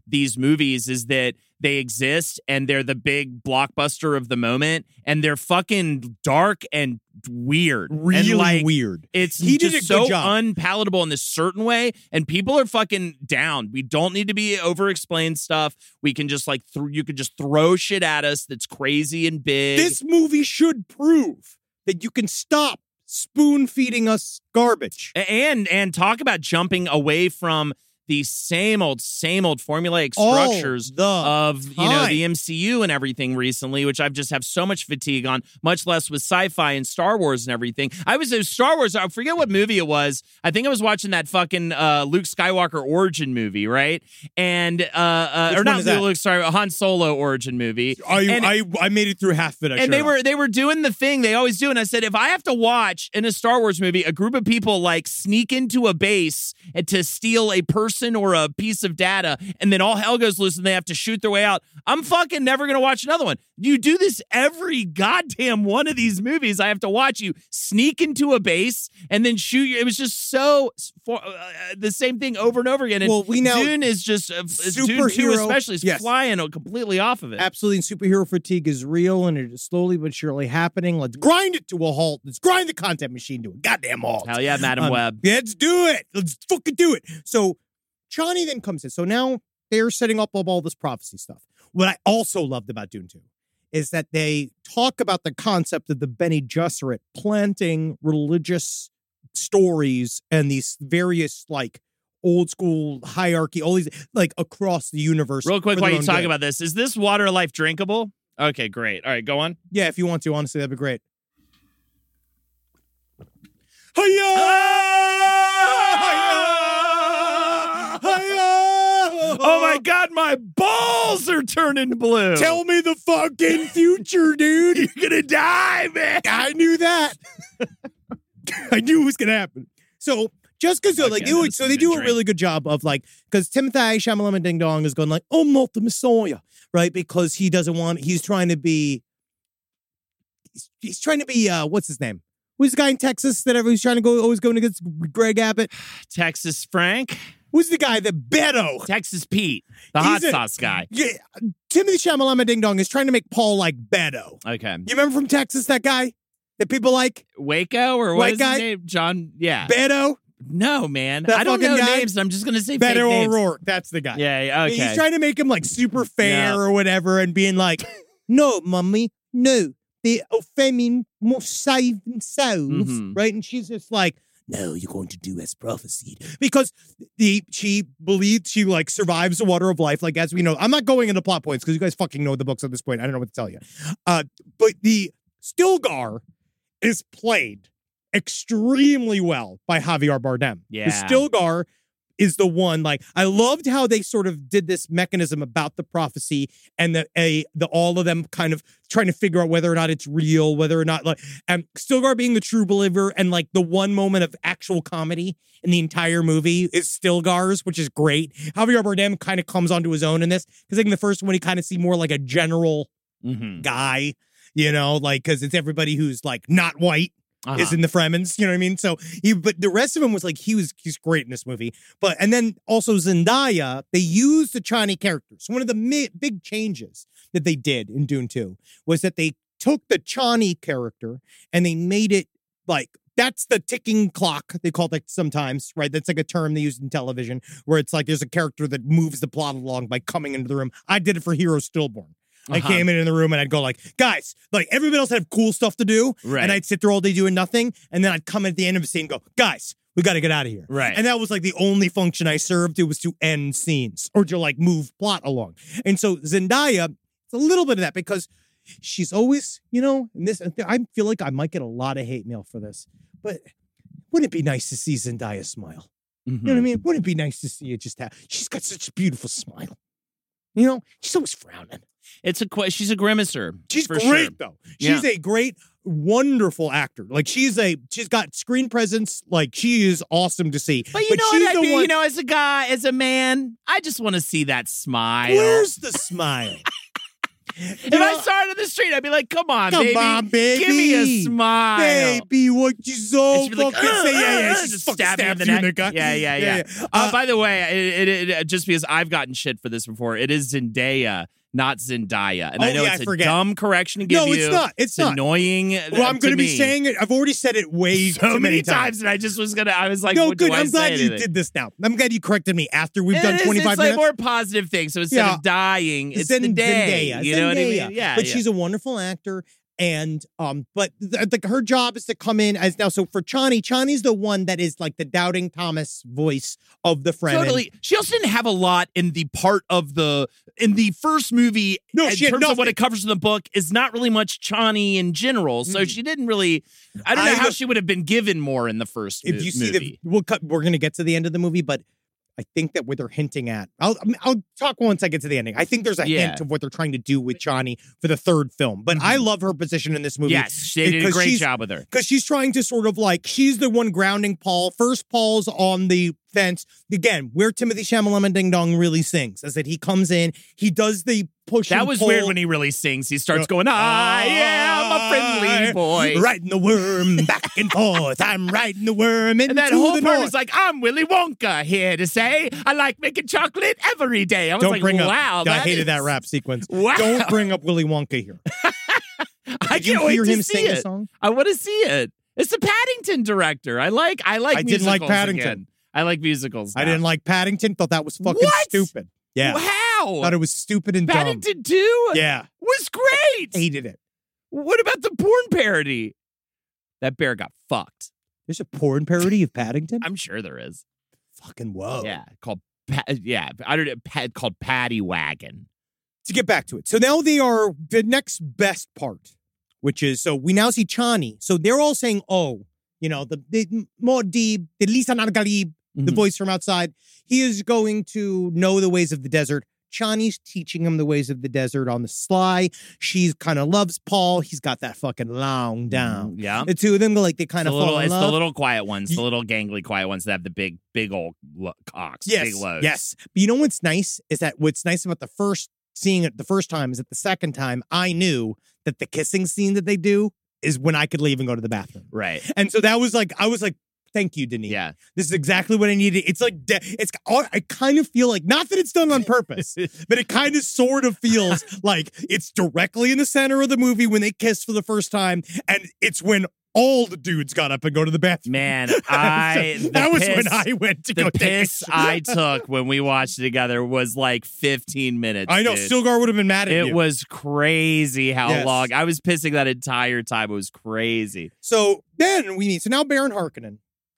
these movies is that they exist and they're the big blockbuster of the moment and they're fucking dark and weird. Really and like, weird. It's He did just a so good job. unpalatable in this certain way, and people are fucking down. We don't need to be over-explain stuff. We can just like, th- you could just throw shit at us that's crazy and big. This movie should prove that you can stop spoon feeding us garbage. and and talk about jumping away from the same old, same old formulaic All structures the of, you know, time. the M C U and everything recently, which I've just have so much fatigue on, much less with sci-fi and Star Wars and everything. I was in Star Wars, I forget what movie it was. I think I was watching that fucking uh, Luke Skywalker origin movie, right? And, uh, uh Which or one not is that? Luke, sorry, a Han Solo origin movie. I, And- I I made it through half of it. I and they sure were they were doing the thing they always do, and I said, if I have to watch in a Star Wars movie a group of people like sneak into a base and to steal a person or a piece of data, and then all hell goes loose and they have to shoot their way out, I'm fucking never gonna watch another one. You do this every goddamn one of these movies. I have to watch you sneak into a base and then shoot you. It was just so for, uh, the same thing over and over again. And Well, we now- Dune is just uh, Dune two Superhero- especially is yes. flying completely off of it. Absolutely, superhero fatigue is real, and it is slowly but surely happening. Let's grind it to a halt. Let's grind the content machine to a goddamn halt. Hell yeah, Madam Um, Web. Let's do it. Let's fucking do it. So Chani then comes in. So now they're setting up all this prophecy stuff. What I also loved about Dune two is that they talk about the concept of the Bene Gesserit planting religious stories and these various like old school hierarchy, all these like across the universe. Real quick, for while their you own talk good. about this, is this water life drinkable? Okay, great. All right, go on. Yeah, if you want to, honestly, that'd be great. Hiya! Hiya! Oh my God, my balls are turning blue. Tell me the fucking future, dude. You're gonna die, man. I knew that. I knew it was gonna happen. So just because like Okay, it would, that's so a they good do a drink. really good job of like because Timothy Chalamet Ding Dong is going like, oh, I'm not the Messiah, right? Because he doesn't want. He's trying to be. He's, he's trying to be. Uh, what's his name? Who's the guy in Texas that everyone's trying to go? Always going against Greg Abbott. Texas Frank, Who's the guy? The Beto. Texas Pete, the hot He's a- sauce guy. Yeah, Timothy Chalamet Ding Dong is trying to make Paul like Beto. Okay, You remember from Texas that guy that people like Waco or what White is guy? his name? John. Yeah. Beto. no, man. That I don't fucking know guy? names. I'm just gonna say fake Beto names. O'Rourke. That's the guy. Yeah. yeah, Okay. He's trying to make him like super fair Yeah. or whatever and being like, no, mummy, no. The Ophemin must save themselves, Mhm. right? And she's just like, no, you're going to do as prophesied. Because the she believes she like survives the water of life, like as we know. I'm not going into plot points because you guys fucking know the books at this point. I don't know what to tell you. Uh, but the Stilgar is played extremely well by Javier Bardem. Yeah. The Stilgar is the one, like, I loved how they sort of did this mechanism about the prophecy and the a the all of them kind of trying to figure out whether or not it's real, whether or not like and Stilgar being the true believer, and like the one moment of actual comedy in the entire movie is Stilgar's, which is great. Javier Bardem kind of comes onto his own in this because like in the first one he kind of seemed more like a general Mhm. guy, you know, like because it's everybody who's like not white Uh-huh. is in the Fremens, you know what I mean? So he, but the rest of him was like he was he's great in this movie. But and then also Zendaya, they used the Chani characters. One of the mi- big changes that they did in Dune two was that they took the Chani character and they made it like that's the ticking clock. They call it sometimes, right? That's like a term they use in television where it's like there's a character that moves the plot along by coming into the room. I did it for Hero Stillborn. I Uh-huh. came in in the room and I'd go like, guys, like everybody else had cool stuff to do. Right. And I'd sit there all day doing nothing. And then I'd come at the end of a scene and go, guys, we got to get out of here. Right. And that was like the only function I served. It was to end scenes or to like move plot along. And so Zendaya, it's a little bit of that because she's always, you know, and this, I feel like I might get a lot of hate mail for this, but wouldn't it be nice to see Zendaya smile? Mhm. You know what I mean? Wouldn't it be nice to see it just have, she's got such a beautiful smile. You know, she's always frowning. It's a que- she's a grimacer. She's for great sure. though. She's Yeah. a great, wonderful actor. Like she's a, she's got screen presence. Like she is awesome to see. But you know she's what I the mean? one- You know, as a guy, as a man, I just want to see that smile. Where's the smile? If I saw it in the street, I'd be like, come on, Come baby. on, baby. Give me a smile. Baby, what you so And she'd be fucking like, uh, say? Yeah, yeah, uh, she just fucking stab me in stabs the you neck. in the gut. Yeah, yeah, yeah. Uh, Uh, by the way, it, it, it, just because I've gotten shit for this before, it is Zendaya, not Zendaya. And Oh, I know yeah, it's I a forget. dumb correction to give No, you. it's not. It's not. annoying. well, I'm going to be saying it. I've already said it way so too many many times, and I just was gonna. I was like, no, what good. do I I'm say glad you anything? did this now. I'm glad you corrected me after we've It done is, twenty-five it's minutes. like more positive thing. So instead Yeah. of dying, it's Zen- the day. Zendaya, You know what I Zendaya. mean? Yeah. But yeah. she's a wonderful actor. And um, but th- like her job is to come in as now. So for Chani, Chani's the one that is like the doubting Thomas voice of the Fremen. Totally. She also didn't have a lot in the part of the in the first movie. No, in she had terms of what nothing. it covers in the book is not really much Chani in general. So Mm. she didn't really. I don't know I how look- she would have been given more in the first. If mo- you see movie. the, we'll cut. We're gonna get to the end of the movie, but I think that what they're hinting at. I'll I mean, I'll talk once I get to the ending. I think there's a Yeah. hint of what they're trying to do with Chani for the third film. But I love her position in this movie. yes, they did a because great she's- job with her. Because she's trying to sort of like, she's the one grounding Paul. First, Paul's on the fence. Again, where Timothy Chalamet Ding Dong really sings is that he comes in, he does the push That and was pull. weird when he really sings. He starts going, I am a friendly boy. Riding the worm back and forth. I'm riding the worm into And that whole the part north. was like, I'm Willy Wonka here to say I like making chocolate every day. I was Don't like, bring wow. up, I that hated is- that rap sequence. Wow. Don't bring up Willy Wonka here. I Did you can't wait hear to him see sing it. the song? I want to see it. It's the Paddington director. I like I like I didn't like musicals Paddington. again. I like musicals. I now. didn't like Paddington. Thought that was fucking What? stupid. Yeah. How? Thought it was stupid and Paddington two dumb. Yeah. was great. Hated it. What about the porn parody? That bear got fucked. There's a porn parody of Paddington? I'm sure there is. fucking whoa. Yeah, called pa- yeah, I don't know, pa- called Paddy Wagon. To get back to it. So now they are the next best part, which is, so we now see Chani. So they're all saying, oh, you know, the, the Muad'Dib, the Lisan al-Ghalib, the Mhm. voice from outside, he is going to know the ways of the desert. Chani's teaching him the ways of the desert on the sly. She kind of loves Paul. He's got that fucking long down. Yeah. The two of them go like they kind It's of the little, fall in it's love. the little quiet ones, the Ye- little gangly quiet ones that have the big, big old lo- cocks, Yes, big loads. yes. But you know what's nice is that what's nice about the first seeing it the first time is that the second time I knew that the kissing scene that they do is when I could leave and go to the bathroom. Right. And so that was like, I was like, thank you, Denis. Yeah. This is exactly what I needed. It's like, de- it's, I kind of feel like, not that it's done on purpose, but it kind of sort of feels like it's directly in the center of the movie when they kiss for the first time. And it's when all the dudes got up and go to the bathroom. Man, I So the that was piss, when I went to the go take a piss shit. I took when we watched it together was like fifteen minutes. I know, dude. Stilgar would have been mad at It you. was crazy how Yes. long I was pissing that entire time. It was crazy. So then we meet, so now Baron Harkonnen,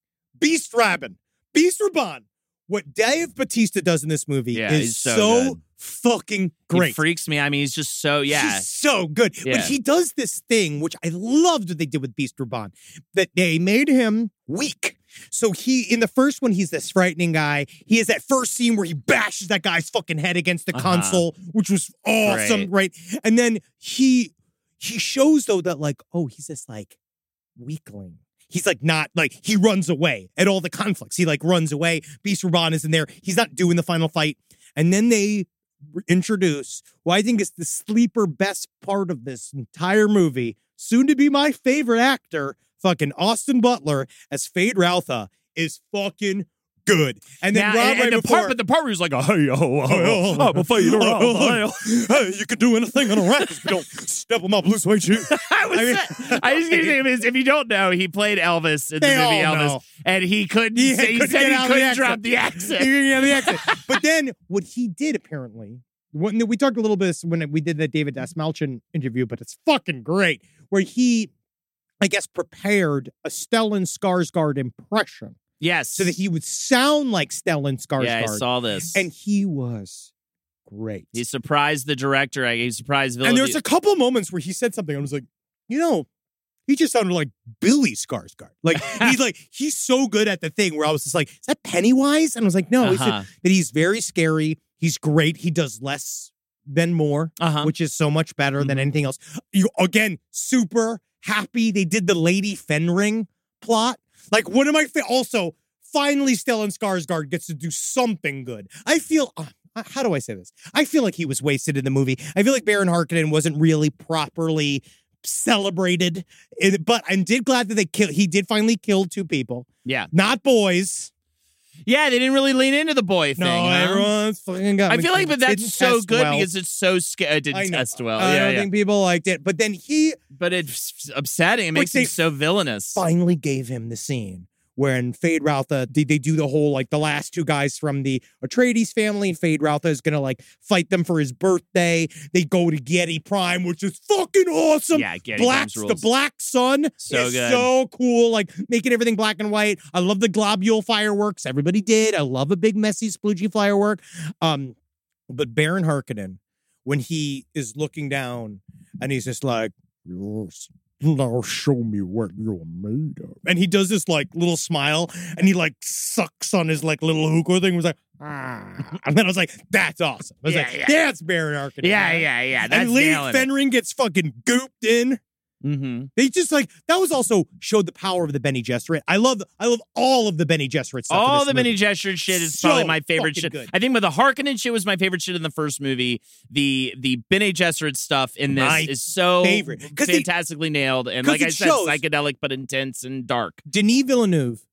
Beast Rabban, Beast Rabban. What Dave Bautista does in this movie Yeah, is he's so so, good. fucking He great. freaks me. I mean, he's just so yeah. He's so good. Yeah. But he does this thing, which I loved what they did with Beast Rabban, that they made him weak. So he, in the first one, he's this frightening guy. He has that first scene where he bashes that guy's fucking head against the Uh-huh. console, which was awesome, right? And then he he shows, though, that like, oh, he's this like weakling. He's like not like he runs away at all the conflicts. He like runs away. Beast Rabban is in there. He's not doing the final fight. And then they introduce what I think is the sleeper best part of this entire movie, soon to be my favorite actor, fucking Austin Butler as Fade Routha is fucking good. And then Now, Rob and, right and the before, part, but the part where he's like, oh, hey, oh, oh, oh, I'm a Fade Routha. Hey, you can do anything on a rack if you don't step on my blue suede shoe. I was, I I, mean- I just keep thinking of his, if you don't know, he played Elvis in the They movie all Elvis, know. and he couldn't. He say, he couldn't said get he out of the couldn't accent. drop the accent. Yeah, the accent. But then what he did apparently, when we talked a little bit when we did the David Dasmalchian interview, but it's fucking great, where he, I guess, prepared a Stellan Skarsgård impression Yes, so that he would sound like Stellan Skarsgård. yeah, I saw this, And he was great. he surprised the director. He surprised Villeneuve. And there was a couple moments where he said something. I was like, you know, he just sounded like Billy Skarsgård. Like he's like he's so good at the thing where I was just like, is that Pennywise? And I was like, no, he said Uh-huh. that he's very scary. He's great. He does less than more, Uh-huh. which is so much better than Mhm. anything else. You again, super happy they did the Lady Fenring plot. Like one of my fa- also finally Stellan Skarsgård gets to do something good. I feel uh, uh, how do I say this? I feel like he was wasted in the movie. I feel like Baron Harkonnen wasn't really properly celebrated, it, but I'm did glad that they killed. He did finally kill two people. Yeah. Not boys. Yeah, they didn't really lean into the boy thing. No, huh? everyone's fucking got I me. feel like, but that's Didn't so test good well. because it's so scary. It I didn't know. test well. I yeah, don't yeah. think people liked it. But then he But it's upsetting. It makes they him so villainous. finally gave him the scene when Fade Routha, they, they do the whole, like, the last two guys from the Atreides family, and Fade Routha is going to, like, fight them for his birthday. They go to Getty Prime, which is fucking awesome. Yeah, Getty Black, Prime's The rules. black sun So is good. so cool, like, making everything black and white. I love the globule fireworks. Everybody did. I love a big, messy, sploogey firework. Um, but Baron Harkonnen, when he is looking down, and he's just like, yes. Now show me what you're made of. And he does this like little smile and he like sucks on his like little hookah thing. He was like, ah. And then I was like, that's awesome. I was Yeah, like, yeah. that's Baron Harkonnen. Yeah, man. yeah, yeah. That's And Lady nailing it. Fenring gets fucking gooped in. Mm-hmm. They just like, that was also showed the power of the Bene Gesserit. I love, I love all of the Bene Gesserit stuff. in All this the movie. Bene Gesserit shit is So probably my favorite fucking shit. good. I think with the Harkonnen shit was my favorite shit in the first movie. The the Bene Gesserit stuff in this My is so favorite. 'Cause they- fantastically nailed. And 'cause like I it said, shows- psychedelic but intense and dark. Denis Villeneuve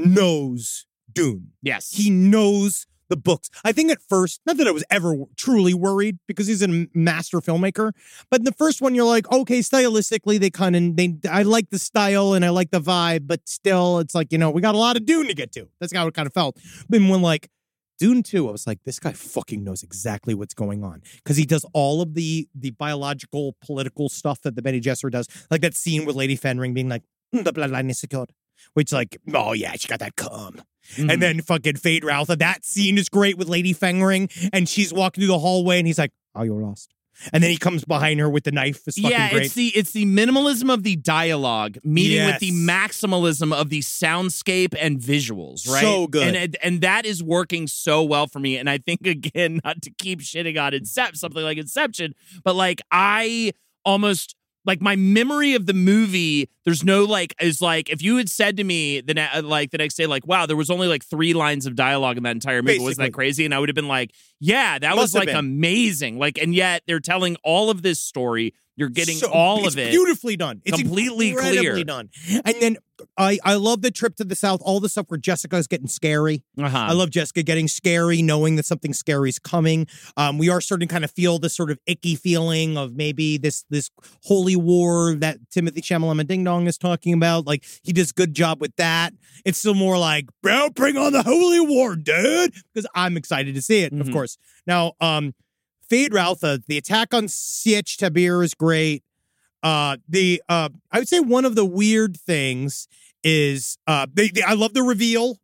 knows Dune. Yes. He knows the books. I think at first, not that I was ever truly worried because he's a master filmmaker, but in the first one, you're like, okay, stylistically, they kind of, they, I like the style and I like the vibe, but still, it's like, you know, we got a lot of Dune to get to. That's how it kind of felt. But when like Dune two, I was like, this guy fucking knows exactly what's going on because he does all of the the biological, political stuff that the Bene Gesserit does, like that scene with Lady Fenring being like, mm, the bloodline is secured, which like, oh yeah, she got that cum. Mhm. And then fucking Fade Routha. That scene is great with Lady Fenring, and she's walking through the hallway, and he's like, "Oh, you're lost." And then he comes behind her with the knife. It's fucking yeah, great. it's the it's the minimalism of the dialogue meeting Yes. with the maximalism of the soundscape and visuals, right? So good. and and, and that is working so well for me. And I think again, not to keep shitting on Inception, something like Inception, but like I almost. Like my memory of the movie, there's no like is like if you had said to me the ne- like the next day, like wow, there was only like three lines of dialogue in that entire movie. Wasn't Basically. that crazy? And I would have been like, yeah, that Must was have like been. amazing. Like, and yet they're telling all of this story. You're getting So- all it's of it. beautifully done. It's completely incredibly clear. done. And then I I love the trip to the south. All the stuff where Jessica's getting scary. Uh-huh. I love Jessica getting scary, knowing that something scary is coming. Um, we are starting to kind of feel this sort of icky feeling of maybe this this holy war that Timothy Chalamet Ding Dong is talking about. Like he does a good job with that. It's still more like, bro, bring on the holy war, dude. Because I'm excited to see it, of Mhm. course. Now, um, Fade Routha, the attack on Sietch Tabir is great. Uh, the uh, I would say one of the weird things is uh, they, they I love the reveal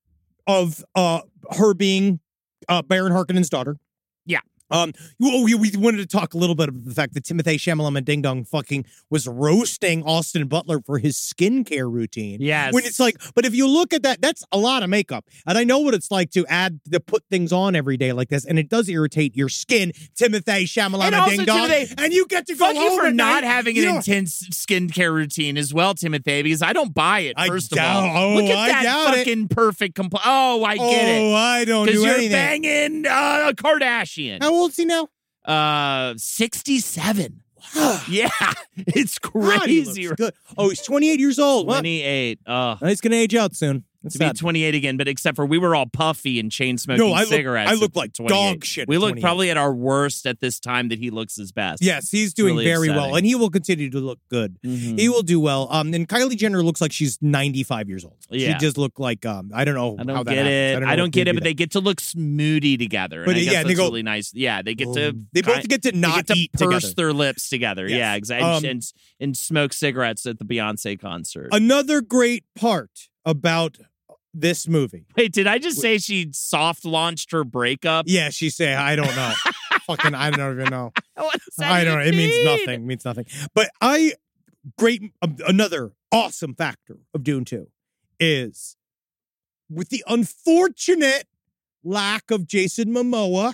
of uh her being uh Baron Harkonnen's daughter. Yeah. Um, well, we, we wanted to talk a little bit about the fact that Timothée Chalamet Ding Dong fucking was roasting Austin Butler for his skincare routine. Yes. When it's like, but if you look at that, that's a lot of makeup. And I know what it's like to add, to put things on every day like this. And it does irritate your skin, Timothée Chalamet And also, Ding Dong. Timothée, And you get to go Fuck you home for at not night, having you an know, intense skincare routine as well, Timothy, because I don't buy it, I first doubt- of all. oh, Look at I that doubt it. fucking perfect compl- Oh, I get it. Oh, I don't Because do you're anything. banging uh, a Kardashian. How old is he now? Uh, sixty-seven. Wow. Yeah, it's God, he crazy. looks good. Oh, he's twenty-eight years old. What? twenty-eight. Oh, He's going to age out soon. That's to be sad. twenty-eight again, but except for we were all puffy and chain smoking No, I look- cigarettes. I look at like twenty-eight. dog shit at We look twenty-eight. probably at our worst at this time that he looks his best. Yes, he's doing Really very upsetting. well, and he will continue to look good. Mhm. He will do well. Um, and Kylie Jenner looks like she's ninety-five years old. Yeah. She just look like um, I don't know. I don't how that get happens. it. I don't, know what get they it, do but that. they get to look smoody together. But, and I guess yeah, they that's go- really nice. Yeah, they get to They both ki- get to they not get to eat purse together. their lips together. Yes. Yeah, exactly. Um, and, and smoke cigarettes at the Beyonce concert. Another great part about this movie. Wait, did I just say she soft launched her breakup? Yeah, she say I don't know. Fucking I don't even know. What does that I don't know. even It means mean? nothing. It means nothing. But I great um, another awesome factor of Dune two is with the unfortunate lack of Jason Momoa.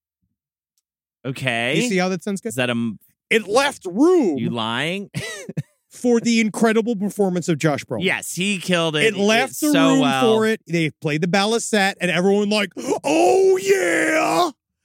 Okay. You see how that sounds good? Is that a It left room you lying? for the incredible performance of Josh Brolin. Yes, he killed it. It left It's the so room well. for it. They played the balisette, and everyone like, oh yeah.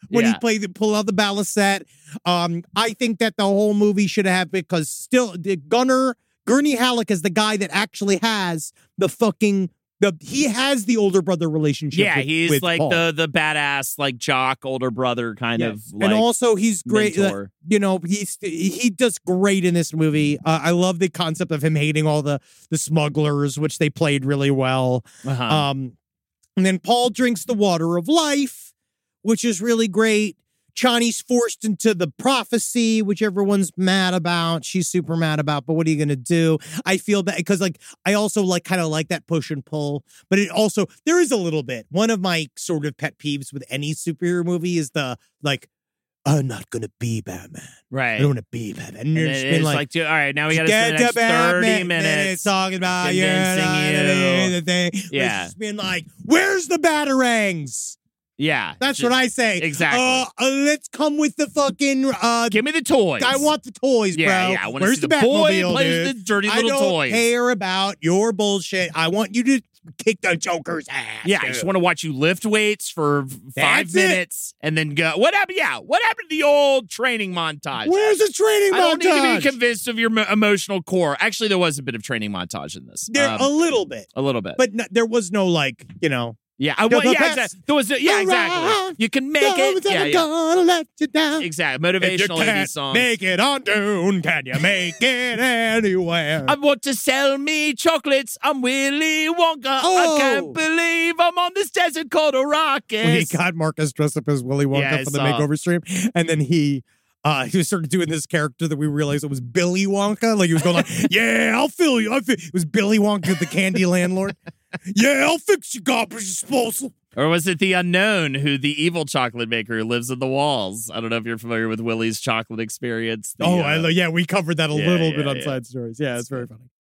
when Yeah. he played the pull out the balisette. Um, I think that the whole movie should have because still the Gunner Gurney Halleck is the guy that actually has the fucking the he has the older brother relationship. Yeah, with, he's with like Paul. the the badass like jock older brother kind Yes. of like and also he's great. uh, mentor. you know, he's he does great in this movie. Uh, I love the concept of him hating all the the smugglers, which they played really well. Uh-huh. Um, and then Paul drinks the water of life, which is really great. Chani's forced into the prophecy, which everyone's mad about. She's super mad about, but what are you going to do? I feel bad because, like, I also like kind of like that push and pull, but it also, there is a little bit. One of my sort of pet peeves with any superhero movie is the, like, I'm not going to be Batman. right. I don't want to be Batman. And And you're it just is being like, like, dude, all right, now we got to get spend the next to Batman thirty minutes. talking about you, convincing you. the thing. Yeah. It's just being like, where's the batarangs? Yeah. That's just- what I say. Exactly. Uh, uh, let's come with the fucking. Uh, Give me the toys. I want the toys, yeah, bro. Yeah, I want to Where's see the, the boy Batmobile, who plays dude? the dirty I little don't toys. care about your bullshit. I want you to kick the Joker's ass. Yeah, I dude. just want to watch you lift weights for f- five That's it. minutes and then go. What happened? Yeah, what happened to the old training montage? Where's the training I don't montage? need to be convinced of your mo- emotional core. Actually, there was a bit of training montage in this. There, Um, a little bit, a little bit. but no, there was no like, you know. yeah, I, the well, yeah, best exactly. There was, yeah, exactly. around. You can make No it. one's Yeah, ever yeah. gonna let you down. Exactly. If you Motivational indie can't songs. make it on Dune, can you make it anywhere? I want to sell me chocolates. I'm Willy Wonka. Oh. I can't believe I'm on this desert called Arrakis. When he got Marcus dressed up as Willy Wonka Yeah, I for the saw. makeover stream, and then he uh he was started doing this character that we realized it was Billy Wonka. Like he was going like, "Yeah, I'll fill you." I'll fi-. It was Billy Wonka, the candy landlord. Yeah, I'll fix your garbage disposal. Or was it the unknown, who the evil chocolate maker who lives in the walls? I don't know if you're familiar with Willy's chocolate experience. The, oh, uh, I, lo- yeah, we covered that a yeah, little yeah, bit on yeah. Side Stories. Yeah, it's very funny.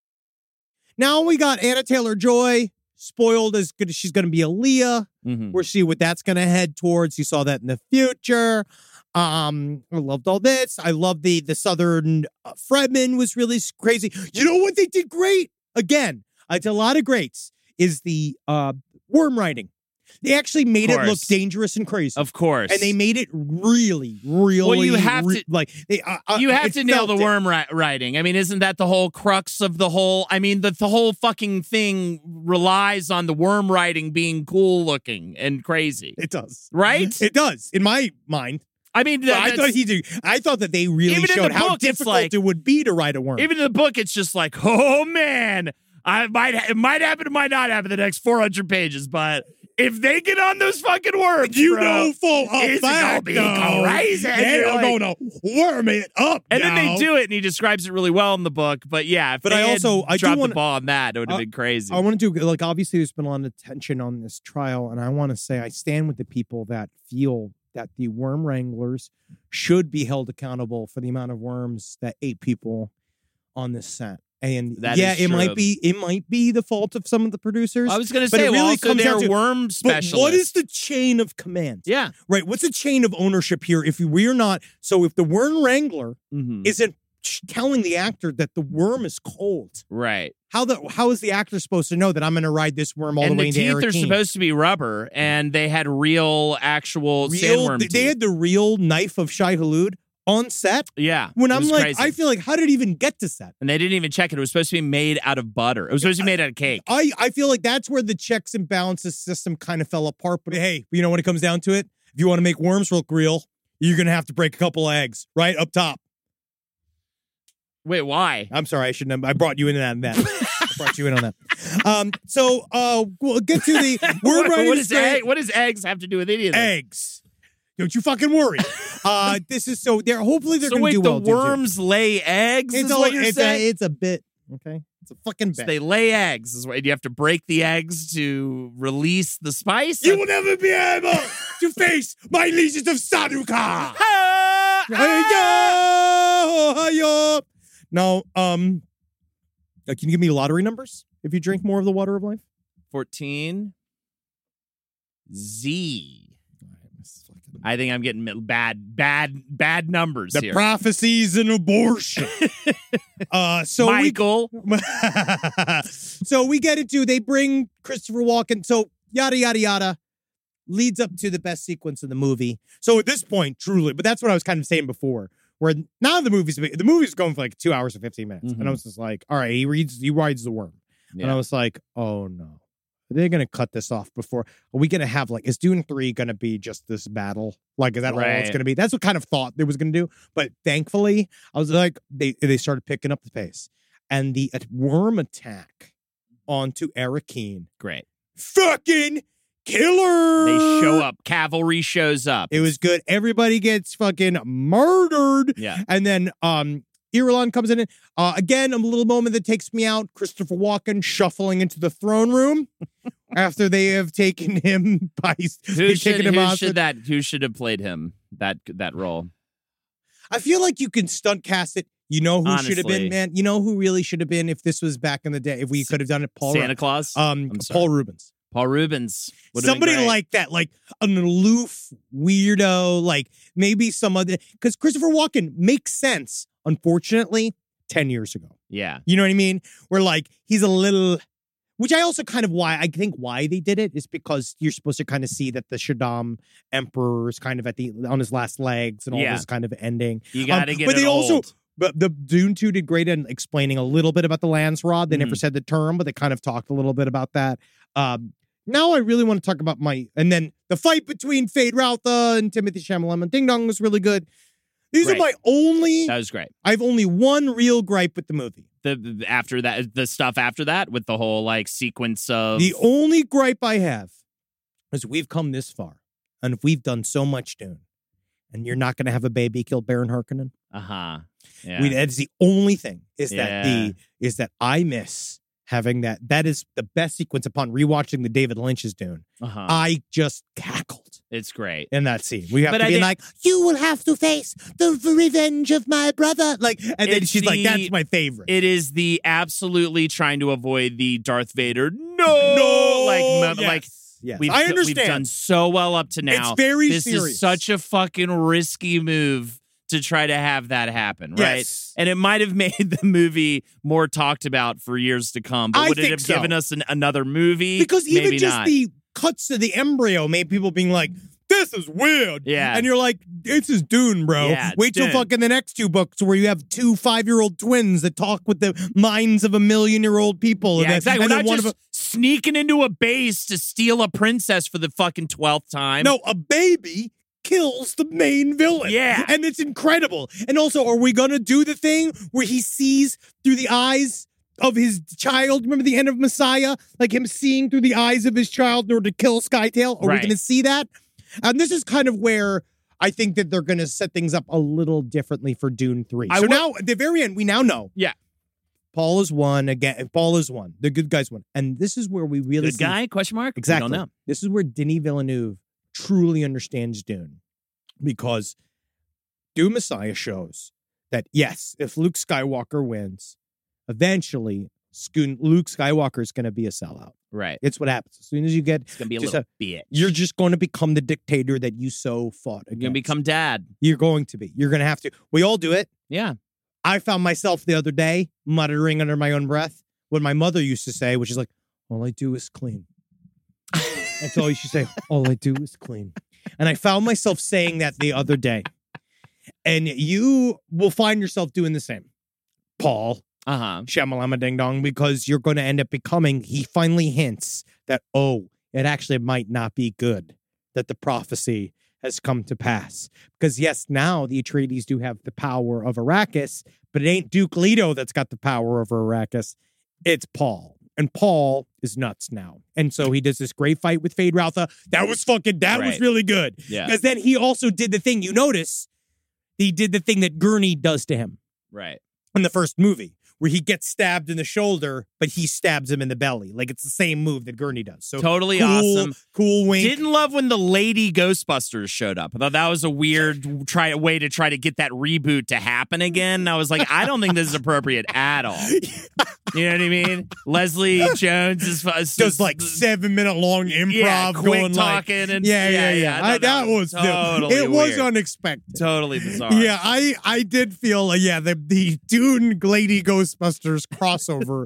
Now we got Anna Taylor-Joy, spoiled as good as she's going to be Aaliyah. mhm. We'll see what that's going to head towards. You saw that in the future. Um, I loved all this. I love the the Southern uh, Fredman was really s- crazy. You know what they did great? Again, it's a lot of greats. Is the uh worm riding. They actually made it look course. dangerous and crazy. Of course. And they made it really, really. Well, you have re- to- like they, uh, uh, you have it to nail the felt it. worm ri- riding. I mean, isn't that the whole crux of the whole? I mean, the, the whole fucking thing relies on the worm riding being cool looking and crazy, It does, right? It does, in my mind. I mean, But that, I thought that's- he did. I thought that they really Even in showed the how book, it's difficult like- it would be to ride a worm. even in the book, it's just like, oh man, I might it might happen, it might not happen the next four hundred pages, but if they get on those fucking worms, you bro, know for a it's gonna fact, be though, crazy. they're You're like- gonna worm it up. And then they now. do it, and he describes it really well in the book. But yeah, if But they I had also- I do dropped wanna- the ball on that, it would have Uh, been crazy. I want to do like obviously there's been a lot of attention on this trial, and I want to say I stand with the people that feel that the worm wranglers should be held accountable for the amount of worms that ate people on this set. And That yeah, is it true. might be it might be the fault of some of the producers. I was going to but say, it well, really also comes they're down to- worm but specialists. what is the chain of command? yeah? Right. What's the chain of ownership here? If we're not, so if the worm wrangler Mhm. isn't telling the actor that the worm is cold, Right. how the how is the actor supposed to know that I'm going to ride this worm all And the way the into teeth are Arakeen? supposed to be rubber, and they had real, actual Real, sandworm they teeth. had the real knife of Shai Hulud on set. yeah. When it I'm was like, crazy. I feel like, how did it even get to set? and they didn't even check it. It was supposed to be made out of butter. It was supposed to be made out of cake. I, I feel like that's where the checks and balances system kind of fell apart. But hey, you know, when it comes down to it, if you want to make worms look real, you're going to have to break a couple eggs right up top. Wait, why? I'm sorry, I shouldn't have. I brought you in on that. I brought you in on that. Um, so uh, we'll get to the worm what, riding what, is does great. egg, what does eggs have to do with any of this? Eggs. Don't you fucking worry. Uh, this is so. They're hopefully they're So going to wait, do the well. Juju. worms lay eggs? It's is a, what you're it's saying? a it's a bit. Okay, it's a fucking So bit. they lay eggs. Is what, do you have to break the eggs to release the spice? You will never be able to face my legions of Saduka. Ah, ah. Hey-yo, hey-yo. No, um, uh, can you give me lottery numbers if you drink more of the water of life? fourteen Z. I think I'm getting bad, bad, bad numbers The here. prophecies and abortion. uh, so Michael. we, so we get into they bring Christopher Walken. So yada yada yada. leads up to the best sequence in the movie. So at this point, truly, but that's what I was kind of saying before, where now the movie's the movie's going for like two hours and fifteen minutes, Mhm. and I was just like, all right, he reads, he rides the worm, Yeah. and I was like, oh no, are they gonna cut this off before? Are we gonna have like, is Dune three gonna be just this battle? Like, is that all it's Right. gonna be? That's what kind of thought they was gonna do, but thankfully, I was like, they they started picking up the pace, and the at- worm attack onto Arakeen, Great. fucking killer. They show up. Cavalry shows up. It was good. Everybody gets fucking murdered. Yeah. And then um Irulan comes in. Uh, again, a little moment that takes me out. Christopher Walken shuffling into the throne room after they have taken him by Who they've should, taken him who out. should that? Who should have played him that that role? I feel like you can stunt cast it. You know who should have Honestly. been, man? You know who really should have been if this was back in the day, if we could have done it? Paul Santa Ru- Claus. um I'm sorry. Paul Rubens. Paul Rubens. Would've been Somebody great. like that, like an aloof weirdo, like maybe some other, because Christopher Walken makes sense, unfortunately, ten years ago. Yeah. You know what I mean? Where like he's a little, which I also kind of why, I think why they did it is because you're supposed to kind of see that the Shaddam Emperor is kind of at the, on his last legs and all Yeah. this kind of ending. You got to Um, get but it they also, old. but the Dune two did great in explaining a little bit about the Lance Rod. They never Mhm. said the term, but they kind of talked a little bit about that. Um, now I really want to talk about my, and then the fight between Fade Routha and Timothy Chalamet and Ding Dong was really good. These Great. are my only, That was great. I have only one real gripe with the movie. The, the after that, the stuff after that with the whole like sequence of The only gripe I have is we've come this far and we've done so much Dune and you're not going to have a baby kill Baron Harkonnen. uh huh. Yeah. We, that's the only thing is that Yeah. the is that I miss having that. That is the best sequence upon rewatching the David Lynch's Dune. uh-huh. I just cackled It's great. in that scene. We have But to I be think- like, you will have to face the revenge of my brother. Like, and then It's she's like, the- that's my favorite. It is the absolutely trying to avoid the Darth Vader. No, no, like yes. like yes. we've, I understand. We've done so well up to now. It's very this serious. is such a fucking risky move to try to have that happen, right? Yes. And it might have made the movie more talked about for years to come. But I would it think have so. given us an, another movie? Because even Maybe just not. the cuts to the embryo made people being like, this is weird. Yeah. And you're like, this is Dune, bro. Yeah, it's Wait till Dune. fucking the next two books where you have two five-year-old twins that talk with the minds of a million-year-old people. Yeah, and then, exactly. and We're then not one just of them, sneaking into a base to steal a princess for the fucking twelfth time. no, a baby kills the main villain. Yeah. And it's incredible. And also, are we going to do the thing where he sees through the eyes of his child? Remember the end of Messiah? Like him seeing through the eyes of his child in order to kill Skytail? Are Right. we going to see that? And this is kind of where I think that they're going to set things up a little differently for Dune three. I so will- now, at the very end, we now know. Yeah. Paul is one again. Paul is one. The good guys won. And this is where we really Good see guy? Question mark? We exactly. don't know. This is where Denis Villeneuve truly understands Dune, because Dune Messiah shows that yes, if Luke Skywalker wins, eventually Sco- Luke Skywalker is going to be a sellout. Right. It's what happens as soon as you get. It's gonna be a just little bitch. You're just going to become the dictator that you so fought against. You're gonna become dad. You're going to be. You're going to have to. We all do it. Yeah. I found myself the other day muttering under my own breath what my mother used to say, which is like, all I do is clean. That's all you should say. All I do is clean. And I found myself saying that the other day. And you will find yourself doing the same. Paul, Uh huh. Shamalama Ding Dong, because you're going to end up becoming, he finally hints that, oh, it actually might not be good that the prophecy has come to pass. Because yes, now the Atreides do have the power of Arrakis, but it ain't Duke Leto that's got the power over Arrakis. It's Paul. And Paul is nuts now. And so he does this great fight with Fade Routha. That was fucking, that was Right. really good. Yeah. Because then he also did the thing, you notice, he did the thing that Gurney does to him Right. in the first movie, where he gets stabbed in the shoulder, but he stabs him in the belly. Like it's the same move that Gurney does. So Totally cool, awesome. Cool wink. Didn't love when the lady Ghostbusters showed up. I thought that was a weird try way to try to get that reboot to happen again. And I was like, I don't think this is appropriate at all. You know what I mean? Leslie Jones is, is Does like seven minute long improv, yeah, quick going talking like, and yeah, yeah, yeah. I I, thought that was totally it was weird. unexpected. Totally bizarre. Yeah, I I did feel like yeah the the Dune Lady Ghostbusters crossover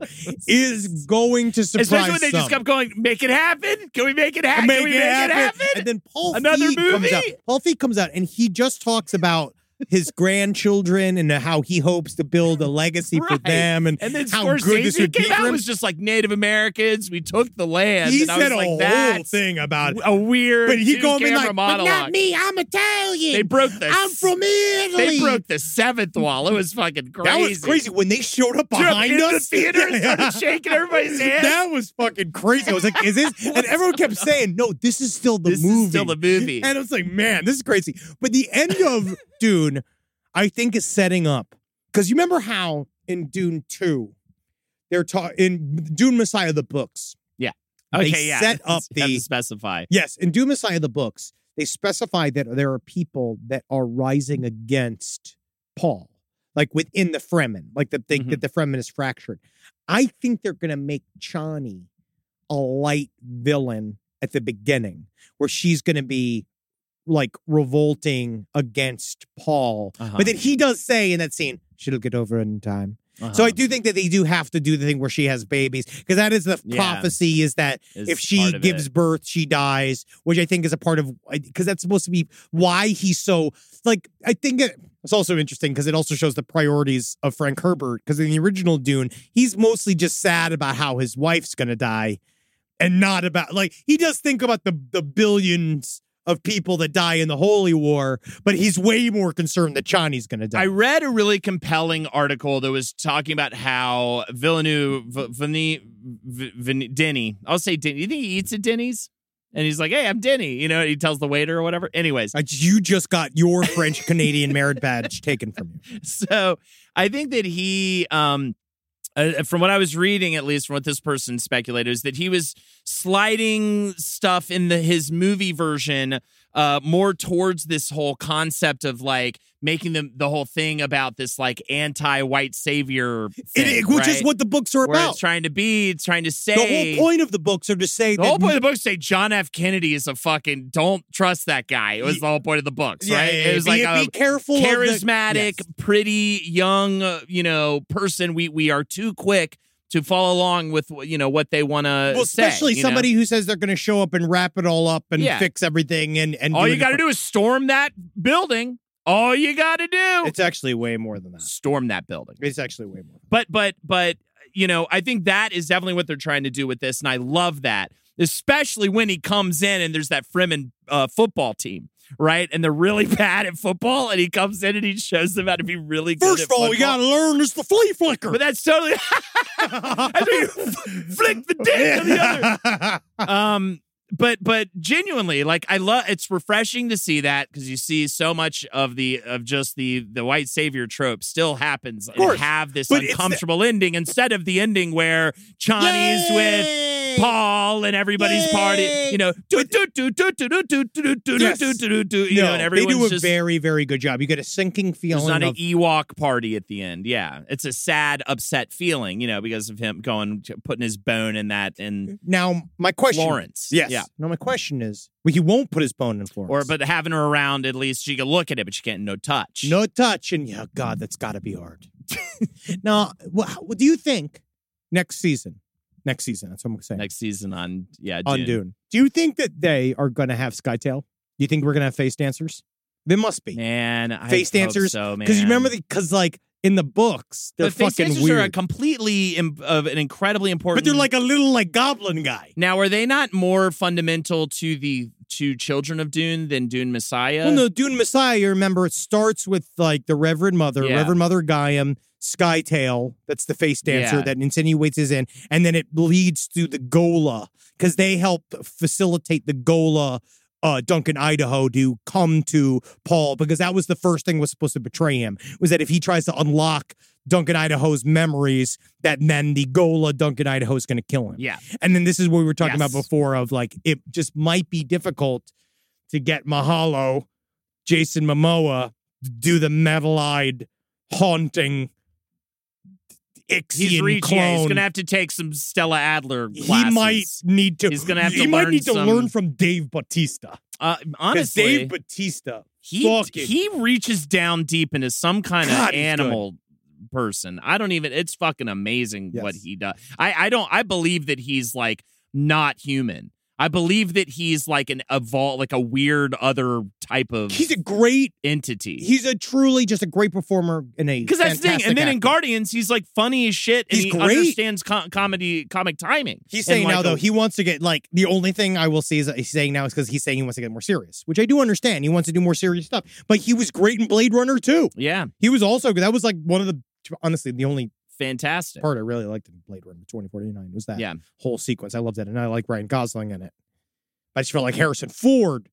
is going to surprise Especially when they some. just kept going, make it happen. Can we make it happen? Make Can we it make happen. it happen? And then Paul Another Feig comes movie? out. Paul Feig comes out and he just talks about his grandchildren and how he hopes to build a legacy for Right. them and, And then how good this Scorsese would be came for out him. was just like Native Americans. We took the land. He and I said was a like, whole that's thing about a weird but he going in two-camera like, but monologue. not me, I'm Italian. They broke the I'm from Italy. They broke the seventh wall. It was fucking crazy. That was crazy when they showed up Showed up behind in the us. theater and started shaking everybody's hand. That was fucking crazy. I was like, is this? And everyone kept saying, no, this is still the This movie. is still the movie. And I was like, man, this is crazy. But the end of Dune, I think, is setting up. Because you remember how in Dune two, they're talking, in Dune Messiah, the books. Yeah. They Okay, yeah. set up You have the- to specify. Yes, in Dune Messiah, the books, they specify that there are people that are rising against Paul, like within the Fremen, like that they, Mhm. that the Fremen is fractured. I think they're going to make Chani a light villain at the beginning, where she's going to be like revolting against Paul. Uh-huh. But then he does say in that scene, she'll get over it in time. Uh-huh. So I do think that they do have to do the thing where she has babies, because that is the Yeah. prophecy is that Is if she part of gives it. birth, she dies, which I think is a part of, because that's supposed to be why he's so, like, I think it, it's also interesting because it also shows the priorities of Frank Herbert, because in the original Dune, he's mostly just sad about how his wife's going to die and not about, like, he does think about the the billions of people that die in the Holy War, but he's way more concerned that Chani's going to die. I read a really compelling article that was talking about how Villeneuve, V- Vini, V- Vini, Denny, I'll say Denny. You think he eats at Denny's? And he's like, hey, I'm Denny. You know, he tells the waiter or whatever. Anyways. Uh, You just got your French Canadian merit badge taken from you. So I think that he, um, uh, from what I was reading, at least from what this person speculated, is that he was sliding stuff in the his movie version uh, more towards this whole concept of like making the, the whole thing about this like anti-white savior thing, It, it- which is right? what the books are Where about. it's trying to be, it's trying to The say. whole point of the books are to say The that whole point of the books say John F. Kennedy is a fucking don't trust that guy. It was the whole point of the books, Yeah, right? yeah, It was be- like be a careful of the- charismatic, yes. pretty young, uh, you know, person. We we are too quick to follow along with you know what they want to well, say. especially you know? somebody who says they're going to show up and wrap it all up and Yeah. fix everything and and All do you it got to in- do is storm that building. All you got to do It's actually way more than that. storm that building. It's actually way more. But but but you know, I think that is definitely what they're trying to do with this, and I love that, especially when he comes in and there's that Fremen uh, football team, right? And they're really bad at football, and he comes in and he shows them how to be really good. First at of all, we football. got to learn is the flea flicker. But that's totally. I mean, flick the dick on the other. Um, but but genuinely, like I love. It's refreshing to see that because you see so much of the of just the the white savior trope still happens and course. have this But it's uncomfortable ending instead of the ending where Chani's with Paul and everybody's Yay! party. You know, do do do do do do do do do Yes. do do do. You No, know, and they everyone's do a just. very, very good job. You get a sinking There's feeling not an of Ewok party at the end. Yeah, it's a sad, upset feeling, you know, because of him going to, putting his bone in that and now. My question, Florence. yes, Yeah. No, my question is, well, he won't put his bone in Florence, or but having her around at least she can look at it, but she can't no touch. no touch, and yeah, God, that's got to be hard. Now, what, what do you think next season? Next season, that's what I'm saying. Next season on yeah on Dune. Dune. Do you think that they are going to have Skytail? Do you think we're going to have face dancers? There must be Man, I face hope dancers. So man, Because you remember the because like in the books they're the face fucking dancers weird, are a completely Im- of an incredibly important. but they're like a little like goblin guy. now are they not more fundamental to the to Children of Dune than Dune Messiah? Well, no, Dune Messiah. You remember it starts with like the Reverend Mother, Yeah. Reverend Mother Gaiam, Skytail. That's the face dancer Yeah. that insinuates his in, and then it leads to the Gola because they help facilitate the Gola. Uh, Duncan, Idaho, to come to Paul because that was the first thing was supposed to betray him. Was that if he tries to unlock Duncan, Idaho's memories, that then the Gola Duncan, Idaho is going to kill him. Yeah. And then this is what we were talking Yes. about before of like it just might be difficult to get Mahalo, Jason Momoa, to do the metal-eyed, haunting Ixion He's reaching. clone. Yeah, he's gonna have to take some Stella Adler classes. He might need to. He's gonna have to He might learn need to some- learn from Dave Bautista. Uh, Because honestly, Dave Bautista, he fucking- he reaches down deep into some kind God, of he's animal person. I don't even. It's fucking amazing Yes. what he does. I I don't. I believe that he's like not human. I believe that he's like an evol like a weird other type of he's a great. entity. He's a truly just a great performer in a. Because that's the thing. And then in actor. Guardians, he's like funny as shit, and He's he great. understands co- comedy, comic timing. He's And, saying like, now, though, a- he wants to get, like, the only thing I will say is that he's saying now is because he's saying he wants to get more serious, which I do understand. He wants to do more serious stuff. But he was great in Blade Runner, too. yeah, He was also, that was like one of the, honestly, the only fantastic. part I really liked in Blade Runner twenty forty-nine was that Yeah. whole sequence. I loved it. And I like Ryan Gosling in it. I just felt like Harrison Ford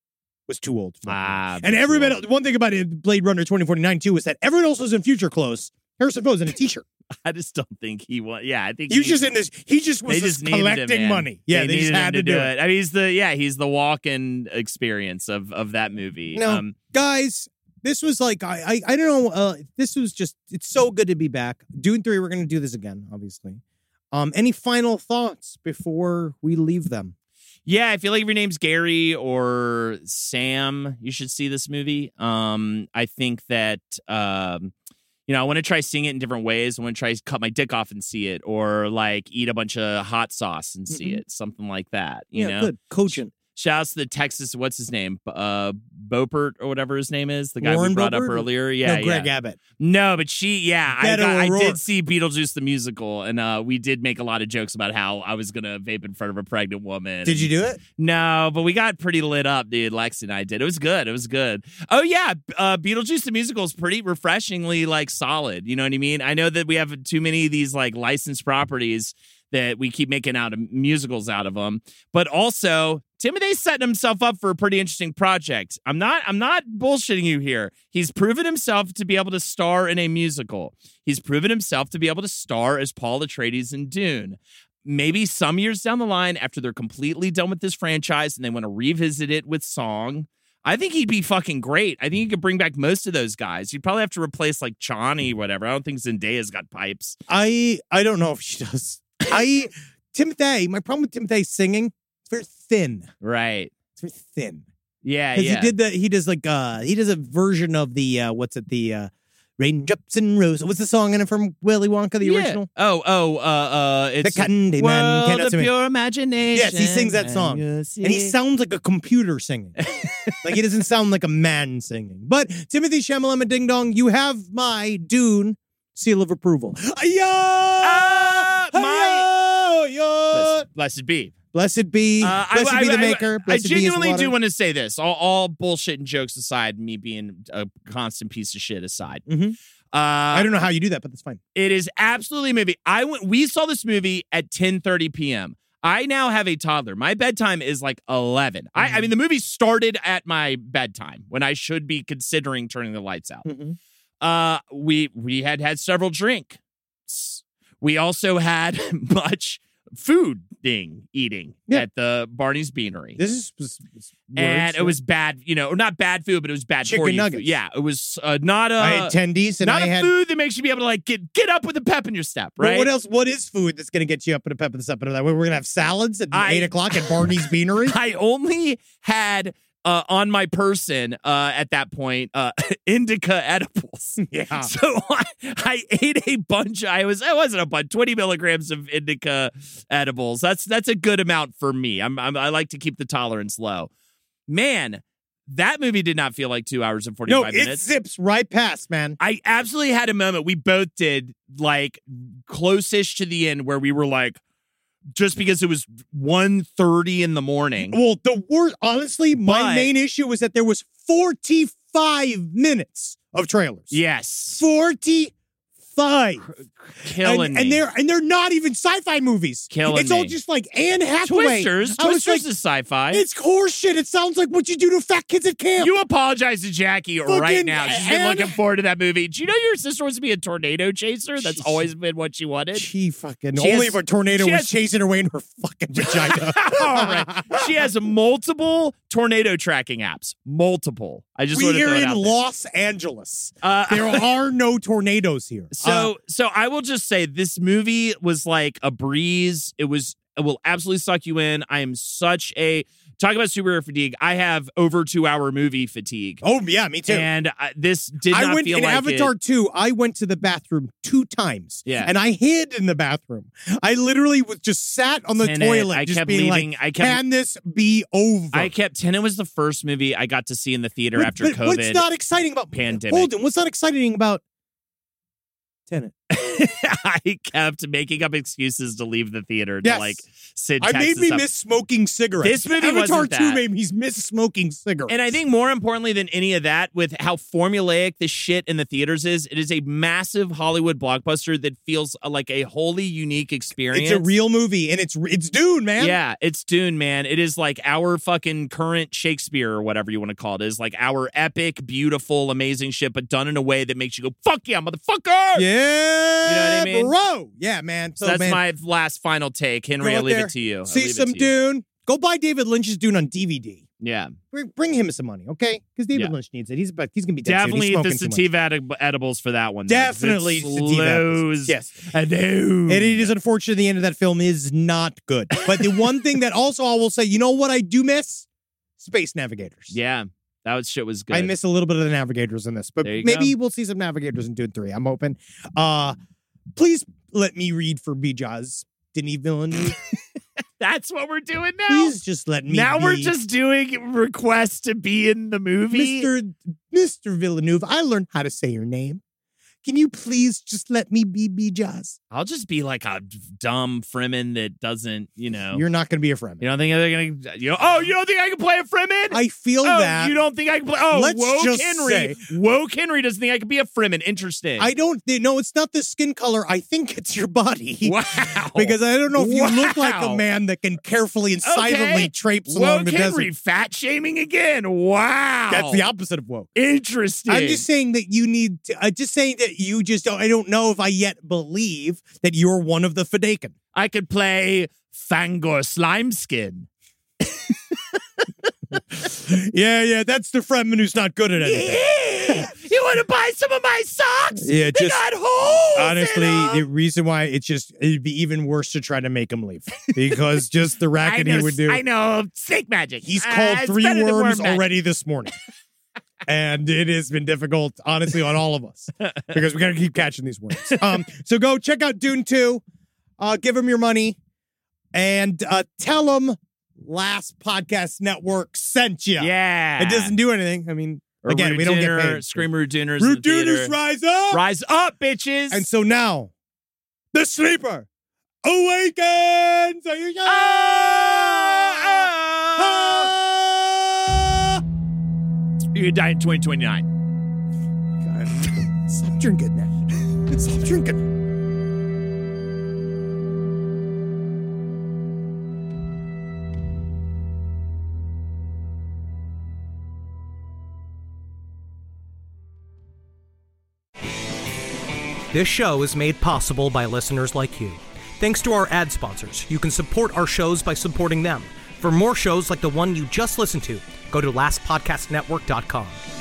was too old for that. Ah, and too everybody, old. one thing about it, Blade Runner twenty forty-nine, too, is that everyone else was in future clothes. Harrison Ford was in a t-shirt. I just don't think he was. Yeah, I think He was just in this, he just was They just just needed him, collecting man. money. Yeah, they, they, just needed had him to do it. I mean, he's the yeah, he's the walk-in experience of of that movie. No. Um, Guys, this was like, I I, I don't know, uh, this was just, it's so good to be back. Dune three, we're going to do this again, obviously. Um, any final thoughts before we leave them? yeah, I feel like if your name's Gary or Sam, you should see this movie. Um, I think that um, you know, I want to try seeing it in different ways. I want to try cut my dick off and see it, or like eat a bunch of hot sauce and see Mhm. it, something like that. You Yeah, know, good. Cogent. Shouts to the Texas, what's his name? Uh, Beaupert or whatever his name is, the guy Warren we brought Beaupert? up earlier. Yeah, no, Greg yeah. Abbott. No, but she, yeah, I, Beto got, I O'Rourke. did see Beetlejuice the musical, and uh, we did make a lot of jokes about how I was gonna vape in front of a pregnant woman. Did you do it? No, but we got pretty lit up, dude. Lexi and I did. It was good. It was good. Oh yeah, uh, Beetlejuice the musical is pretty refreshingly like solid. You know what I mean? I know that we have too many of these like licensed properties that we keep making out of musicals out of them, but also Timothy's setting himself up for a pretty interesting project. I'm not I'm not bullshitting you here. He's proven himself to be able to star in a musical. He's proven himself to be able to star as Paul Atreides in Dune. Maybe some years down the line, after they're completely done with this franchise and they want to revisit it with song, I think he'd be fucking great. I think he could bring back most of those guys. You'd probably have to replace like Chani, whatever. I don't think Zendaya's got pipes. I I don't know if she does. I Timothy, my problem with Timothy singing, it's very thin. Right. It's very thin. Yeah, Because yeah. he did the he does like uh he does a version of the uh what's it the uh Raindrops and Roses. What's the song in it from Willy Wonka, the Yeah. original? Oh, oh, uh, uh, it's The Candy Man World cannot of sing. pure imagination. Yes, he sings that song. And, you see- And he sounds like a computer singing. Like he doesn't sound like a man singing. But Timothy Chalamet Ding Dong, you have my Dune seal of approval. Ah, my- my Blessed, blessed be. Blessed be, Uh, blessed I, be the I- I- maker. I Blessed be his genuinely water. do want to say this. All, all bullshit and jokes aside, me being a constant piece of shit aside. Mhm. Uh, I don't know how you do that, but that's fine. It is absolutely a movie. I went. We saw this movie at ten thirty p.m. I now have a toddler. My bedtime is like eleven. I, Mm-hmm. I mean, the movie started at my bedtime when I should be considering turning the lights out. Mhm. Uh, we we had had several drinks. We also had much food thing eating Yeah. at the Barney's Beanery. This is, this is and words, it was bad, you know, or not bad food, but it was bad Chicken for you. nuggets. food. Yeah, it was uh, not a I had tendies and not I a had. food that makes you be able to like get get up with a pep in your step, But right? what else? What is food that's going to get you up in a pep and step? We're going to have salads at I- eight o'clock at Barney's Beanery. I only had uh, on my person uh, at that point uh, indica edibles. Yeah. So I, I ate a bunch. I was it wasn't a bunch, twenty milligrams of indica edibles. That's that's a good amount for me. I'm, I'm I like to keep the tolerance low. Man, that movie did not feel like two hours and forty No, five it minutes. zips right past, man. I absolutely had a moment. We both did like close-ish to the end where we were like, just because it was one thirty in the morning. Well, the worst, honestly, my But- main issue was that there was forty-five minutes of trailers. Yes. forty-five. Killing and, me. and they're and they're not even sci-fi movies. Killing It's all me. just like Anne Hathaway. Twisters. I was Twisters like, is sci-fi. it's horseshit. It sounds like what you do to fat kids at camp. You apologize to Jackie right Fucking now. She's been Anne- looking forward to that movie. Do you know your sister wants to be a tornado chaser? That's She- always been what she wanted. She fucking She only has- if a tornado she was has- chasing her way in her fucking vagina. All right. She has multiple tornado tracking apps. Multiple. I just we want to are throw it in out there. Los Angeles. Uh, There are no tornadoes here. So, Uh, so I will just say this movie was like a breeze. It was, it will absolutely suck you in. I am such a talk about superhero fatigue. I have over two hour movie fatigue. oh yeah, me too. And I, this did I not went feel in like Avatar it. two. I went to the bathroom two times. Yeah. and I hid in the bathroom. I literally was just sat on the Tenet, toilet, I just kept being leaving- like, I kept- "Can this be over?" I kept Tenet was the first movie I got to see in the theater But- after but COVID. What's not exciting about pandemic. Holden? What's not exciting about Tenet? I kept making up excuses to leave the theater Yes. to like sit. I made me up. miss smoking cigarettes. This movie Avatar wasn't two that. made me miss smoking cigarettes. And I think more importantly than any of that, with how formulaic this shit in the theaters is, it is a massive Hollywood blockbuster that feels like a wholly unique experience. it's a real movie, and it's it's Dune, man. Yeah, it's Dune, man. It is like our fucking current Shakespeare or whatever you want to call it. It is like our epic, beautiful, amazing shit, but done in a way that makes you go, fuck yeah, motherfucker! Yeah, You know what I mean? bro. Yeah, man. So So, that's man, my last final take. Henry, go I'll out leave there, it to you. I'll See leave it some to you. Dune. Go buy David Lynch's Dune on D V D. Yeah. Bring, bring him some money, okay? Because David Yeah. Lynch needs it. He's about, he's gonna be dead soon. Definitely He's eat the smoking too much. sativa edi- edibles for that one. though, 'cause Definitely it sativa edibles. slows Yes. a dude. And it is unfortunate the end of that film is not good. But the one thing that also I will say, you know what I do miss? Space Navigators. Yeah, that was, shit was good. I miss a little bit of the Navigators in this, but There you maybe go. we'll see some Navigators in Dune three. I'm hoping. Uh, please let me read for Bijaz, Denis Villeneuve. That's what we're doing now. Please just let me. now we're be. just doing requests to be in the movie. Mister Mister Villeneuve. I learned how to say your name. Can you please just let me be Bijaz? I'll just be like a dumb Fremen that doesn't, you know. You're not going to be a friend. you don't think they're gonna? You know, oh, you don't think I can play a Fremen? I feel oh, that. you don't think I can play? Oh, Let's woke just Henry. say- Woke Henry doesn't think I can be a Fremen. Interesting. I don't. No, it's not the skin color. I think it's your body. Wow. Because I don't know if you look like a Wow. man that can carefully and silently Okay. traipse along Woke the Henry desert. fat shaming again. Wow. That's the opposite of woke. Interesting. I'm just saying that you need to. I'm just saying that you just don't. I don't know if I yet believe that you're one of the Fadaken. I could play Fangor Slimeskin. Yeah, yeah, that's the Fremen who's not good at anything. Yeah. You want to buy some of my socks? Yeah, They just- got holes. Honestly, in 'em. the reason why it's just it'd be even worse to try to make him leave because just the I racket know, he would do. I know snake magic. He's Uh, called it's three better than worms worm magic. already this morning. And it has been difficult, honestly, on all of us because we got to keep catching these worms. Um, so go check out Dune two. Uh, give him your money and uh, tell him Last Podcast Network sent you. Yeah, It doesn't do anything. I mean, Or again, Root we don't Dinner, get paid. Scream Root Dinners. in Root the theater. Diners rise up. Rise up, bitches. And so now, the sleeper awakens. Are you Ah, ah. Ah! You die in twenty twenty-nine. God, stop drinking that. Stop drinking. This show is made possible by listeners like you. Thanks to our ad sponsors, you can support our shows by supporting them. For more shows like the one you just listened to, go to last podcast network dot com.